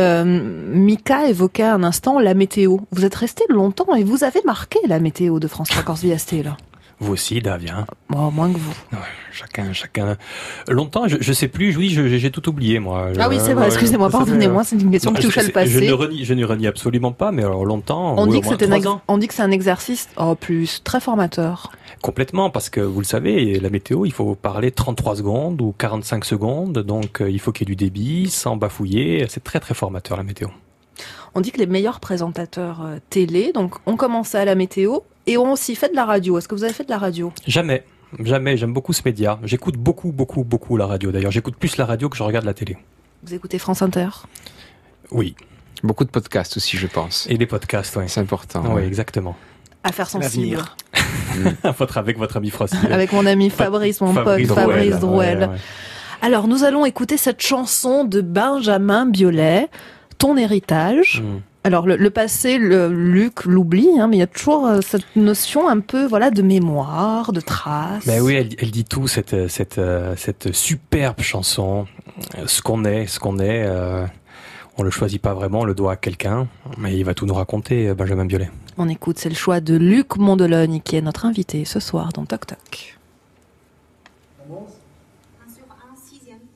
Mika évoquait un instant la météo. Vous êtes resté longtemps et vous avez marqué la météo de France 3 Corse Viasté, là. Vous aussi, Davien. Bon, moins que vous. Ouais, chacun. Longtemps, je sais plus, je vous dis, j'ai tout oublié, moi. Ah oui, c'est vrai, excusez-moi, pardonnez-moi, c'est une question qui touche à le passé. Je ne renie absolument pas, mais alors longtemps, on dit que c'est un exercice, très formateur. Complètement, parce que vous le savez, la météo, il faut parler 33 secondes ou 45 secondes, donc il faut qu'il y ait du débit, sans bafouiller, c'est très très formateur la météo. On dit que les meilleurs présentateurs télé, donc, ont commencé à la météo et ont aussi fait de la radio. Est-ce que vous avez fait de la radio? Jamais, j'aime beaucoup ce média. J'écoute beaucoup la radio. D'ailleurs, j'écoute plus la radio que je regarde la télé. Vous écoutez France Inter? Oui. Beaucoup de podcasts aussi, je pense. Et des podcasts, oui. C'est important. Oui, exactement. Affaires sensibles. Avec votre ami Frosty. Avec mon ami Fabrice, mon pote Fabrice Drouel. Ouais. Alors, nous allons écouter cette chanson de Benjamin Biolay, Ton héritage. Alors, le passé, Luc l'oublie, mais il y a toujours cette notion un peu, de mémoire, de trace. Ben oui, elle dit tout, cette superbe chanson. Ce qu'on est, on le choisit pas vraiment, on le doit à quelqu'un, mais il va tout nous raconter, Benjamin Biolay. On écoute, c'est le choix de Luc Mondelogne, qui est notre invité ce soir dans Toc Toc. Un sur un, 6e.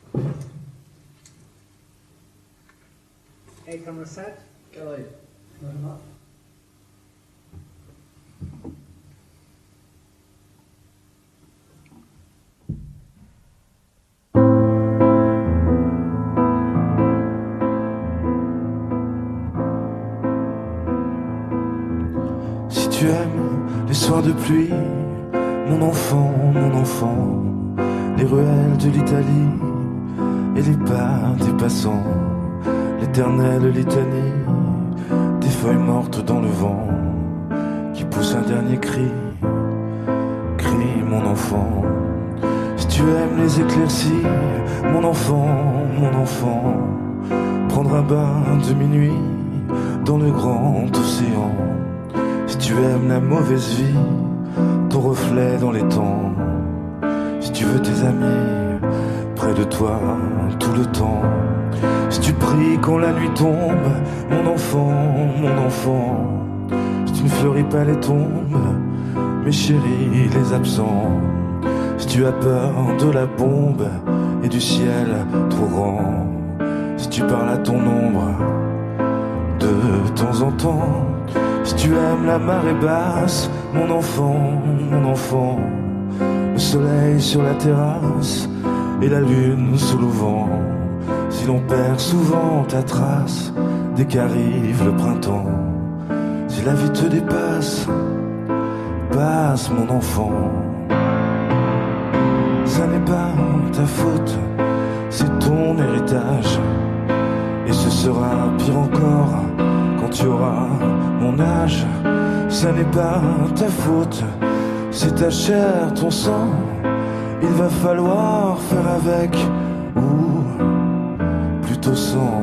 Si tu aimes les soirs de pluie, mon enfant, les ruelles de l'Italie et les pas des passants, l'éternelle litanie des feuilles mortes dans le vent qui poussent un dernier cri, crie mon enfant. Si tu aimes les éclaircies, mon enfant, prendre un bain de minuit dans le grand océan. Si tu aimes la mauvaise vie, ton reflet dans les temps. Si tu veux tes amis près de toi tout le temps. Si tu pries quand la nuit tombe, mon enfant. Si tu ne fleuris pas les tombes, mes chéris les absents. Si tu as peur de la bombe et du ciel trop grand. Si tu parles à ton ombre de temps en temps. Si tu aimes la marée basse, mon enfant, le soleil sur la terrasse et la lune sous le vent. Si l'on perd souvent ta trace dès qu'arrive le printemps. Si la vie te dépasse, passe mon enfant. Ça n'est pas ta faute, c'est ton héritage. Et ce sera pire encore quand tu auras mon âge. Ça n'est pas ta faute, c'est ta chair, ton sang. Il va falloir faire avec, ou plutôt sans.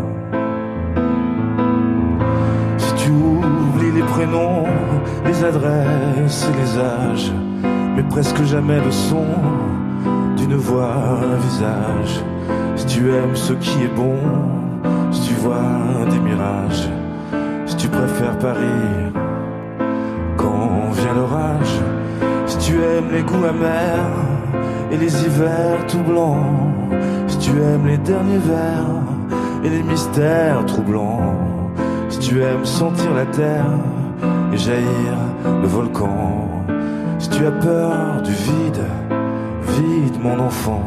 Si tu oublies les prénoms, les adresses et les âges, mais presque jamais le son d'une voix, un visage. Si tu aimes ce qui est bon, si tu vois des mirages, si tu préfères Paris quand vient l'orage, si tu aimes les goûts amers et les hivers tout blancs, si tu aimes les derniers vers et les mystères troublants, si tu aimes sentir la terre et jaillir le volcan, si tu as peur du vide, vide mon enfant.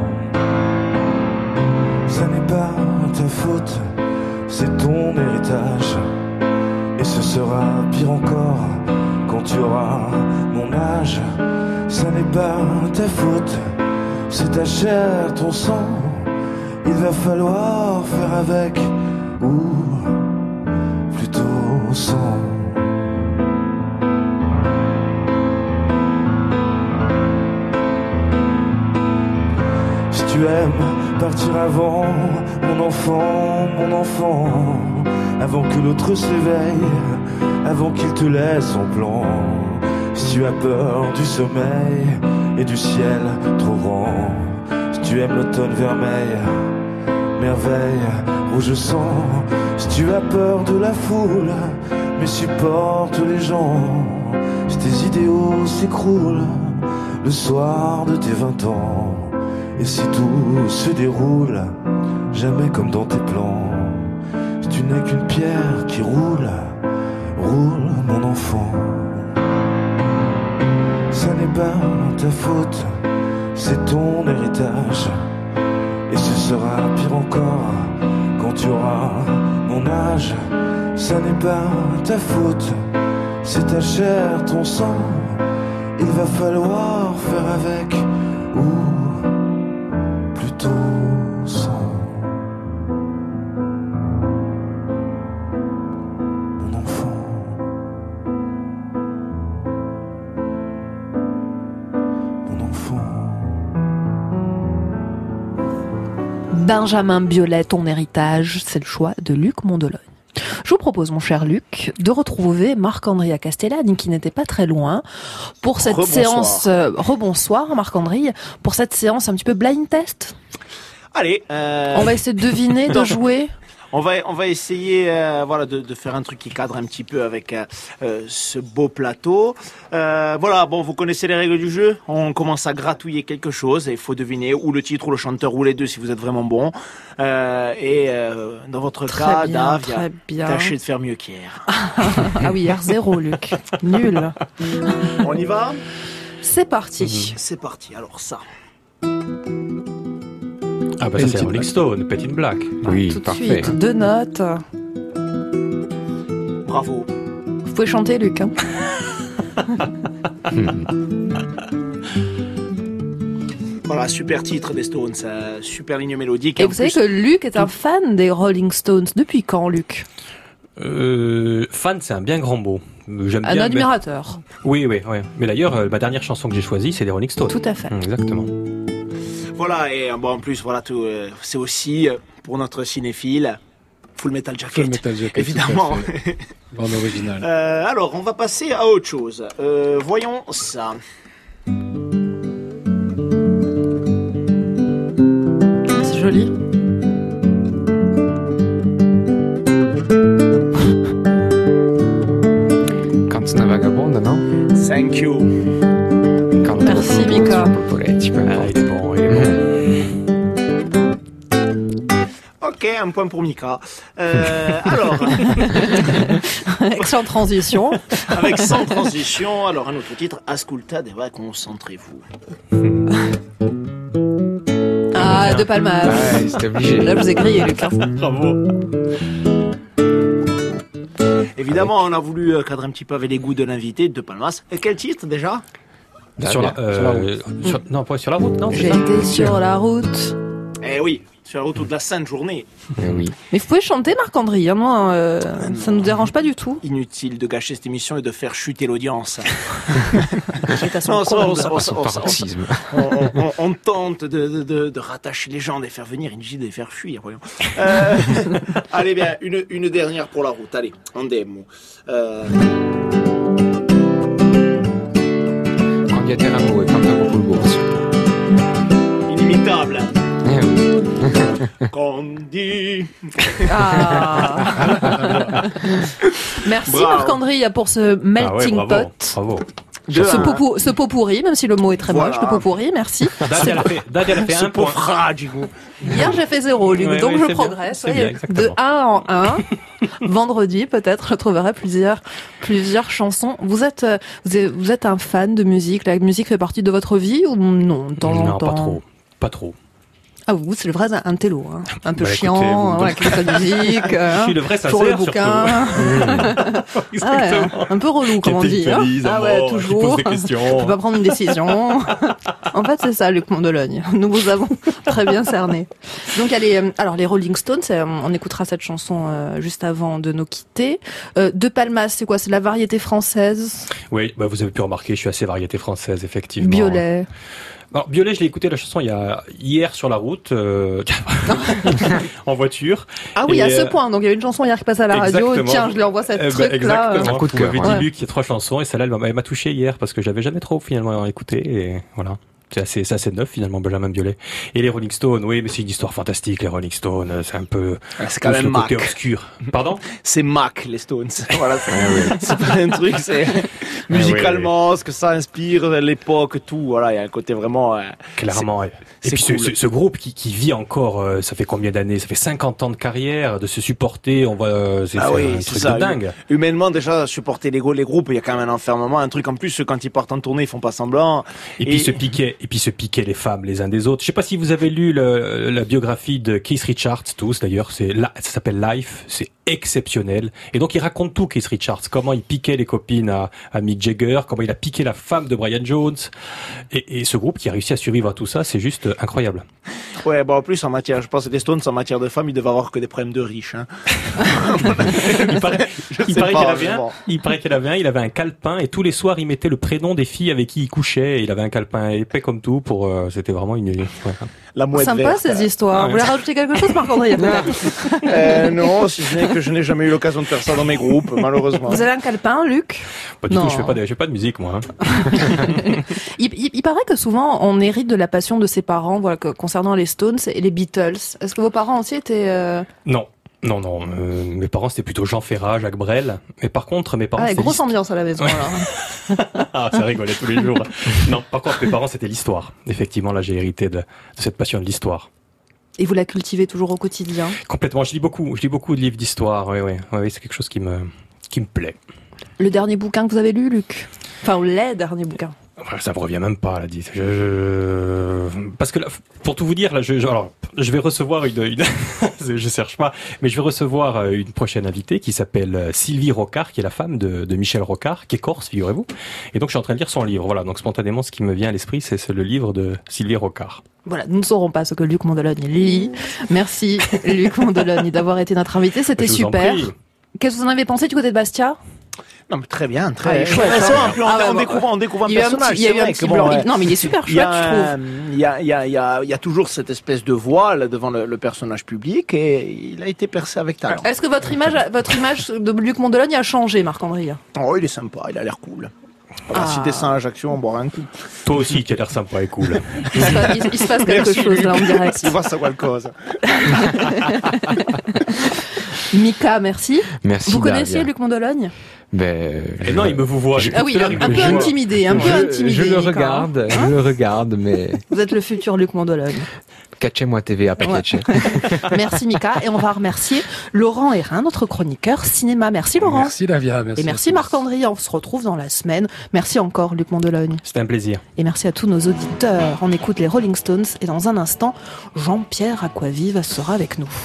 Ça n'est pas ta faute, c'est ton héritage. Et ce sera pire encore quand tu auras mon âge. Ça n'est pas ta faute, c'est ta chair, ton sang. Il va falloir faire avec, ou plutôt sans. Si tu aimes partir avant, mon enfant, avant que l'autre s'éveille, avant qu'il te laisse en plan. Si tu as peur du sommeil et du ciel trop grand, si tu aimes l'automne vermeil, merveille, rouge sang, si tu as peur de la foule, mais supporte les gens, si tes idéaux s'écroulent le soir de tes 20 ans, et si tout se déroule jamais comme dans tes plans, si tu n'es qu'une pierre qui roule, roule mon enfant. Ça n'est pas ta faute, c'est ton héritage. Et ce sera pire encore quand tu auras mon âge. Ça n'est pas ta faute, c'est ta chair, ton sang. Il va falloir faire avec, ou plutôt sans. Mon enfant. Mon enfant. Benjamin Biolay, ton héritage, c'est le choix de Luc Mondologne. Je vous propose, mon cher Luc, de retrouver Marc-André Castellane, qui n'était pas très loin, pour cette séance... Rebonsoir, Marc-André, pour cette séance un petit peu blind test. Allez. On va essayer de deviner, de jouer. On va essayer de faire un truc qui cadre un petit peu avec ce beau plateau. Vous connaissez les règles du jeu. On commence à gratouiller quelque chose et il faut deviner ou le titre ou le chanteur ou les deux si vous êtes vraiment bon. Dans votre cas, Davia, tâchez de faire mieux qu'hier. Ah oui, hier 0, Luc. Nul. On y va ? C'est parti. C'est parti. Alors ça. Ah bah ça c'est Rolling Stone, Petit Black. Oui, Tout de parfait. suite, 2 notes. Bravo. Vous pouvez chanter, Luc. Hein. Voilà, super titre des Stones, super ligne mélodique. Et vous savez que Luc est un fan des Rolling Stones. Depuis quand, Luc ? Fan, c'est un bien grand mot. J'aime Un bien, admirateur. Oui. Mais d'ailleurs, ma dernière chanson que j'ai choisie, c'est les Rolling Stones. Tout à fait. Exactement. Voilà, et en plus, c'est aussi pour notre cinéphile. Full Metal Jacket. Full Metal Jacket, évidemment. Bande originale. Alors, on va passer à autre chose. Voyons ça. C'est joli. Quand c'est un vagabonde, non? Thank you. Merci, Mika. Il est bon. Ok, un point pour Mika. Alors, Excellente transition. avec sans transition, alors un autre titre, Ascoltate, concentrez-vous. Ah, De Palmas. Ouais, c'était obligé. Là, je vous ai grillé, Luc. Hein. Bravo. Évidemment, on a voulu cadrer un petit peu avec les goûts de l'invité, De Palmas. Et quel titre déjà? Sur la route. Non, pas sur la route, non. c'est ça J'étais sur la route. Eh oui, sur la route toute la sainte journée. Oui. Mais vous pouvez chanter, Marc-André. Hein, moi, ça ne nous dérange pas du tout. Inutile de gâcher cette émission et de faire chuter l'audience. Non, Son paroxysme. On tente de rattacher les gens, de les faire venir, inutile de les faire fuir, voyons. Allez bien, une dernière pour la route. Allez, andiamo. Andiamo e cantavo col borso. Inimitable. Oui. Condi. Ah. Merci, Bravo. Marc-André, pour ce melting bravo, pot. bravo. Ce pot pourri, même si le mot est très Voilà. moche, le pot pourri, merci. Dadia a fait Ce un point. pauvre rat, du coup. Hier, j'ai fait 0, Luc, Ouais, donc ouais, je c'est progresse. bien, c'est bien, de exactement. 1 en 1. Vendredi, peut-être, je trouverai plusieurs chansons. Vous êtes un fan de musique? La musique fait partie de votre vie ou non, de temps en Non, temps? pas trop. Ah, vous, c'est le vrai un télo, hein. Un peu Bah, chiant, écoutez, vous- avec la musique. Je suis le vrai toujours le sincère, bouquin. Ah ouais, un peu relou, comme on dit. Hein. Ah ouais, toujours. On peut pas prendre une décision. En fait, c'est ça, Luc Mondologne. Nous vous avons très bien cerné. Donc, alors, les Rolling Stones, on écoutera cette chanson juste avant de nous quitter. De Palmas, c'est quoi? C'est la variété française? Oui, bah vous avez pu remarquer, je suis assez variété française, effectivement. Biolay. Alors, Biolay, je l'ai écouté la chanson hier sur la route, en voiture. Ah oui, Et, à ce point. Donc, il y a une chanson hier qui passe à la radio. Exactement. Tiens, je lui envoie cette truc-là. Exactement. Un coup de Vous cœur, m'avez ouais. dit, Luc, il y a 3 chansons et celle-là, elle m'a touché hier parce que j'avais jamais trop finalement écouté et voilà. C'est assez neuf finalement, Benjamin Biolay. Et les Rolling Stones, oui, mais c'est une histoire fantastique, les Rolling Stones, c'est un peu C'est quand même le côté Mac. obscur. Pardon? C'est Mac, les Stones. Voilà, c'est pas un truc, c'est musicalement, ce que ça inspire, l'époque, tout. Voilà, il y a un côté vraiment. Clairement. Et c'est puis cool. ce groupe qui vit encore, ça fait combien d'années? Ça fait 50 ans de carrière, de se supporter, c'est Ah oui, un c'est truc ça. de dingue. Humainement, déjà, supporter les groupes, il y a quand même un enfermement, un truc en plus, quand ils partent en tournée, ils font pas semblant. Et puis se piquaient les femmes les uns des autres. Je sais pas si vous avez lu la biographie de Keith Richards, tous d'ailleurs, ça s'appelle Life, c'est exceptionnel. Et donc il raconte tout, Keith Richards, comment il piquait les copines à Mick Jagger, comment il a piqué la femme de Brian Jones. Et ce groupe qui a réussi à survivre à tout ça, c'est juste incroyable. Ouais, en plus, je pense que les Stones, en matière de femmes, ils devaient avoir que des problèmes de riches, hein. Il paraît qu'il avait un calepin et tous les soirs il mettait le prénom des filles avec qui il couchait et il avait un calepin épais comme tout c'était vraiment une La mouette Sympa verte. ces histoires. Vous voulez rajouter quelque chose, Marc-André? Non, si ce n'est que je n'ai jamais eu l'occasion de faire ça dans mes groupes, malheureusement. Vous avez un calepin, Luc? Pas du Non. tout, je fais pas de musique moi. Il paraît que souvent on hérite de la passion de ses parents, voilà, concernant les Stones et les Beatles. Est-ce que vos parents aussi étaient Non. Non, mes parents c'était plutôt Jean Ferrat, Jacques Brel. Mais par contre, mes parents... grosse ambiance à la maison, alors. Ah, ça rigolait tous les jours. Non, par contre, mes parents c'était l'histoire. Effectivement, là j'ai hérité de cette passion de l'histoire. Et vous la cultivez toujours au quotidien? Complètement, je lis beaucoup de livres d'histoire, oui, c'est quelque chose qui me plaît. Le dernier bouquin que vous avez lu, Luc? Enfin, les derniers bouquins. Ça me revient même pas, là, dit. Parce que là, pour tout vous dire, là, je vais recevoir une je cherche pas, mais je vais recevoir une prochaine invitée qui s'appelle Sylvie Rocard, qui est la femme de Michel Rocard, qui est corse, figurez-vous. Et donc, je suis en train de lire son livre. Voilà. Donc, spontanément, ce qui me vient à l'esprit, c'est le livre de Sylvie Rocard. Voilà. Nous ne saurons pas ce que Luc Mondologne lit. Merci, Luc Mondologne, d'avoir été notre invité. C'était super. Qu'est-ce que vous en avez pensé du côté de Bastia? Non, mais très bien, très chouette. On découvre un personnage. Il y a eu un petit blanc. Non, mais il est super chouette, je trouve. Il y a toujours cette espèce de voile devant le personnage public et il a été percé avec talent. Est-ce que votre image de Luc Mondologne a changé, Marc-André? Oh, il est sympa, il a l'air cool. Voilà, si descend à Ajaccio, on boira un coup. Toi aussi, tu as l'air sympa et cool. Il se passe quelque chose là en direct. Tu vois ça quoi le cause. Mika, merci. Merci. Vous connaissiez Luc Mondologne? Non, il me vous voit. Ah oui, un peu intimidé, Je le regarde, mais... Vous êtes le futur Luc Mondologne. Catchez-moi TV à Catchez. Merci Mika, et on va remercier Laurent Hérin, notre chroniqueur cinéma. Merci Laurent. Merci Davia. Et merci Marc-André, on se retrouve dans la semaine. Merci encore Luc Mondologne. C'était un plaisir. Et merci à tous nos auditeurs. On écoute les Rolling Stones et dans un instant, Jean-Pierre Acquavive sera avec nous.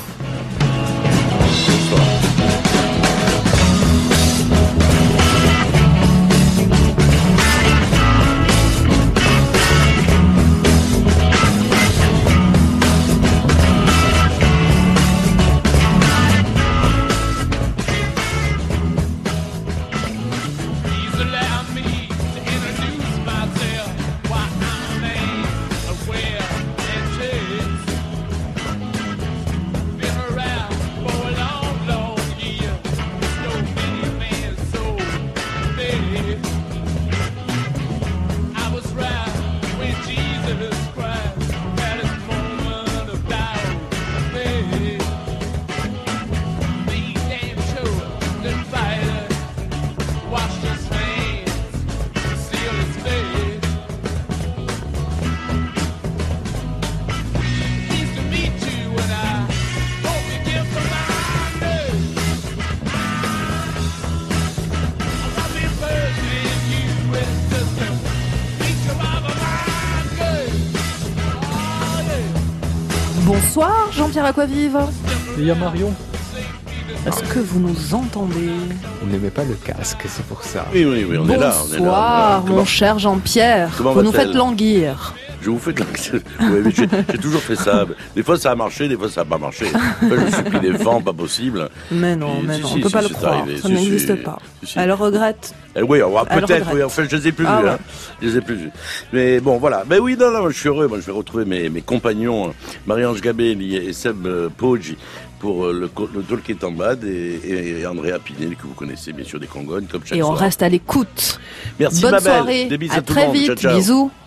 Bonsoir Jean-Pierre Acquavive. Il y a Marion. Est-ce que vous nous entendez? On n'aimait pas le casque, c'est pour ça. Oui, on est là. Bonsoir mon cher Jean-Pierre. Vous nous faites languir. Je vous fais de languir. Oui, mais j'ai toujours fait ça. Des fois ça a marché, des fois ça n'a pas marché. Je me suis pris des vents, pas possible. Mais non, on ne peut pas le croire. Ça n'existe pas. Elle regrette. Oui, peut-être. Oui, enfin, je les ai plus vus. Ouais. Je les ai plus vus. Mais bon, voilà. Mais oui, non, je suis heureux. Moi, je vais retrouver mes compagnons, Marie-Ange Gabelli et Seb Poggi, pour le Talk est en bad et Andrea Pinel, que vous connaissez bien sûr des Congognes, comme chaque soir. Et on reste à l'écoute. Merci, bonne ma belle. soirée. Des bisous à tout très le monde. vite. Ciao, ciao. Bisous.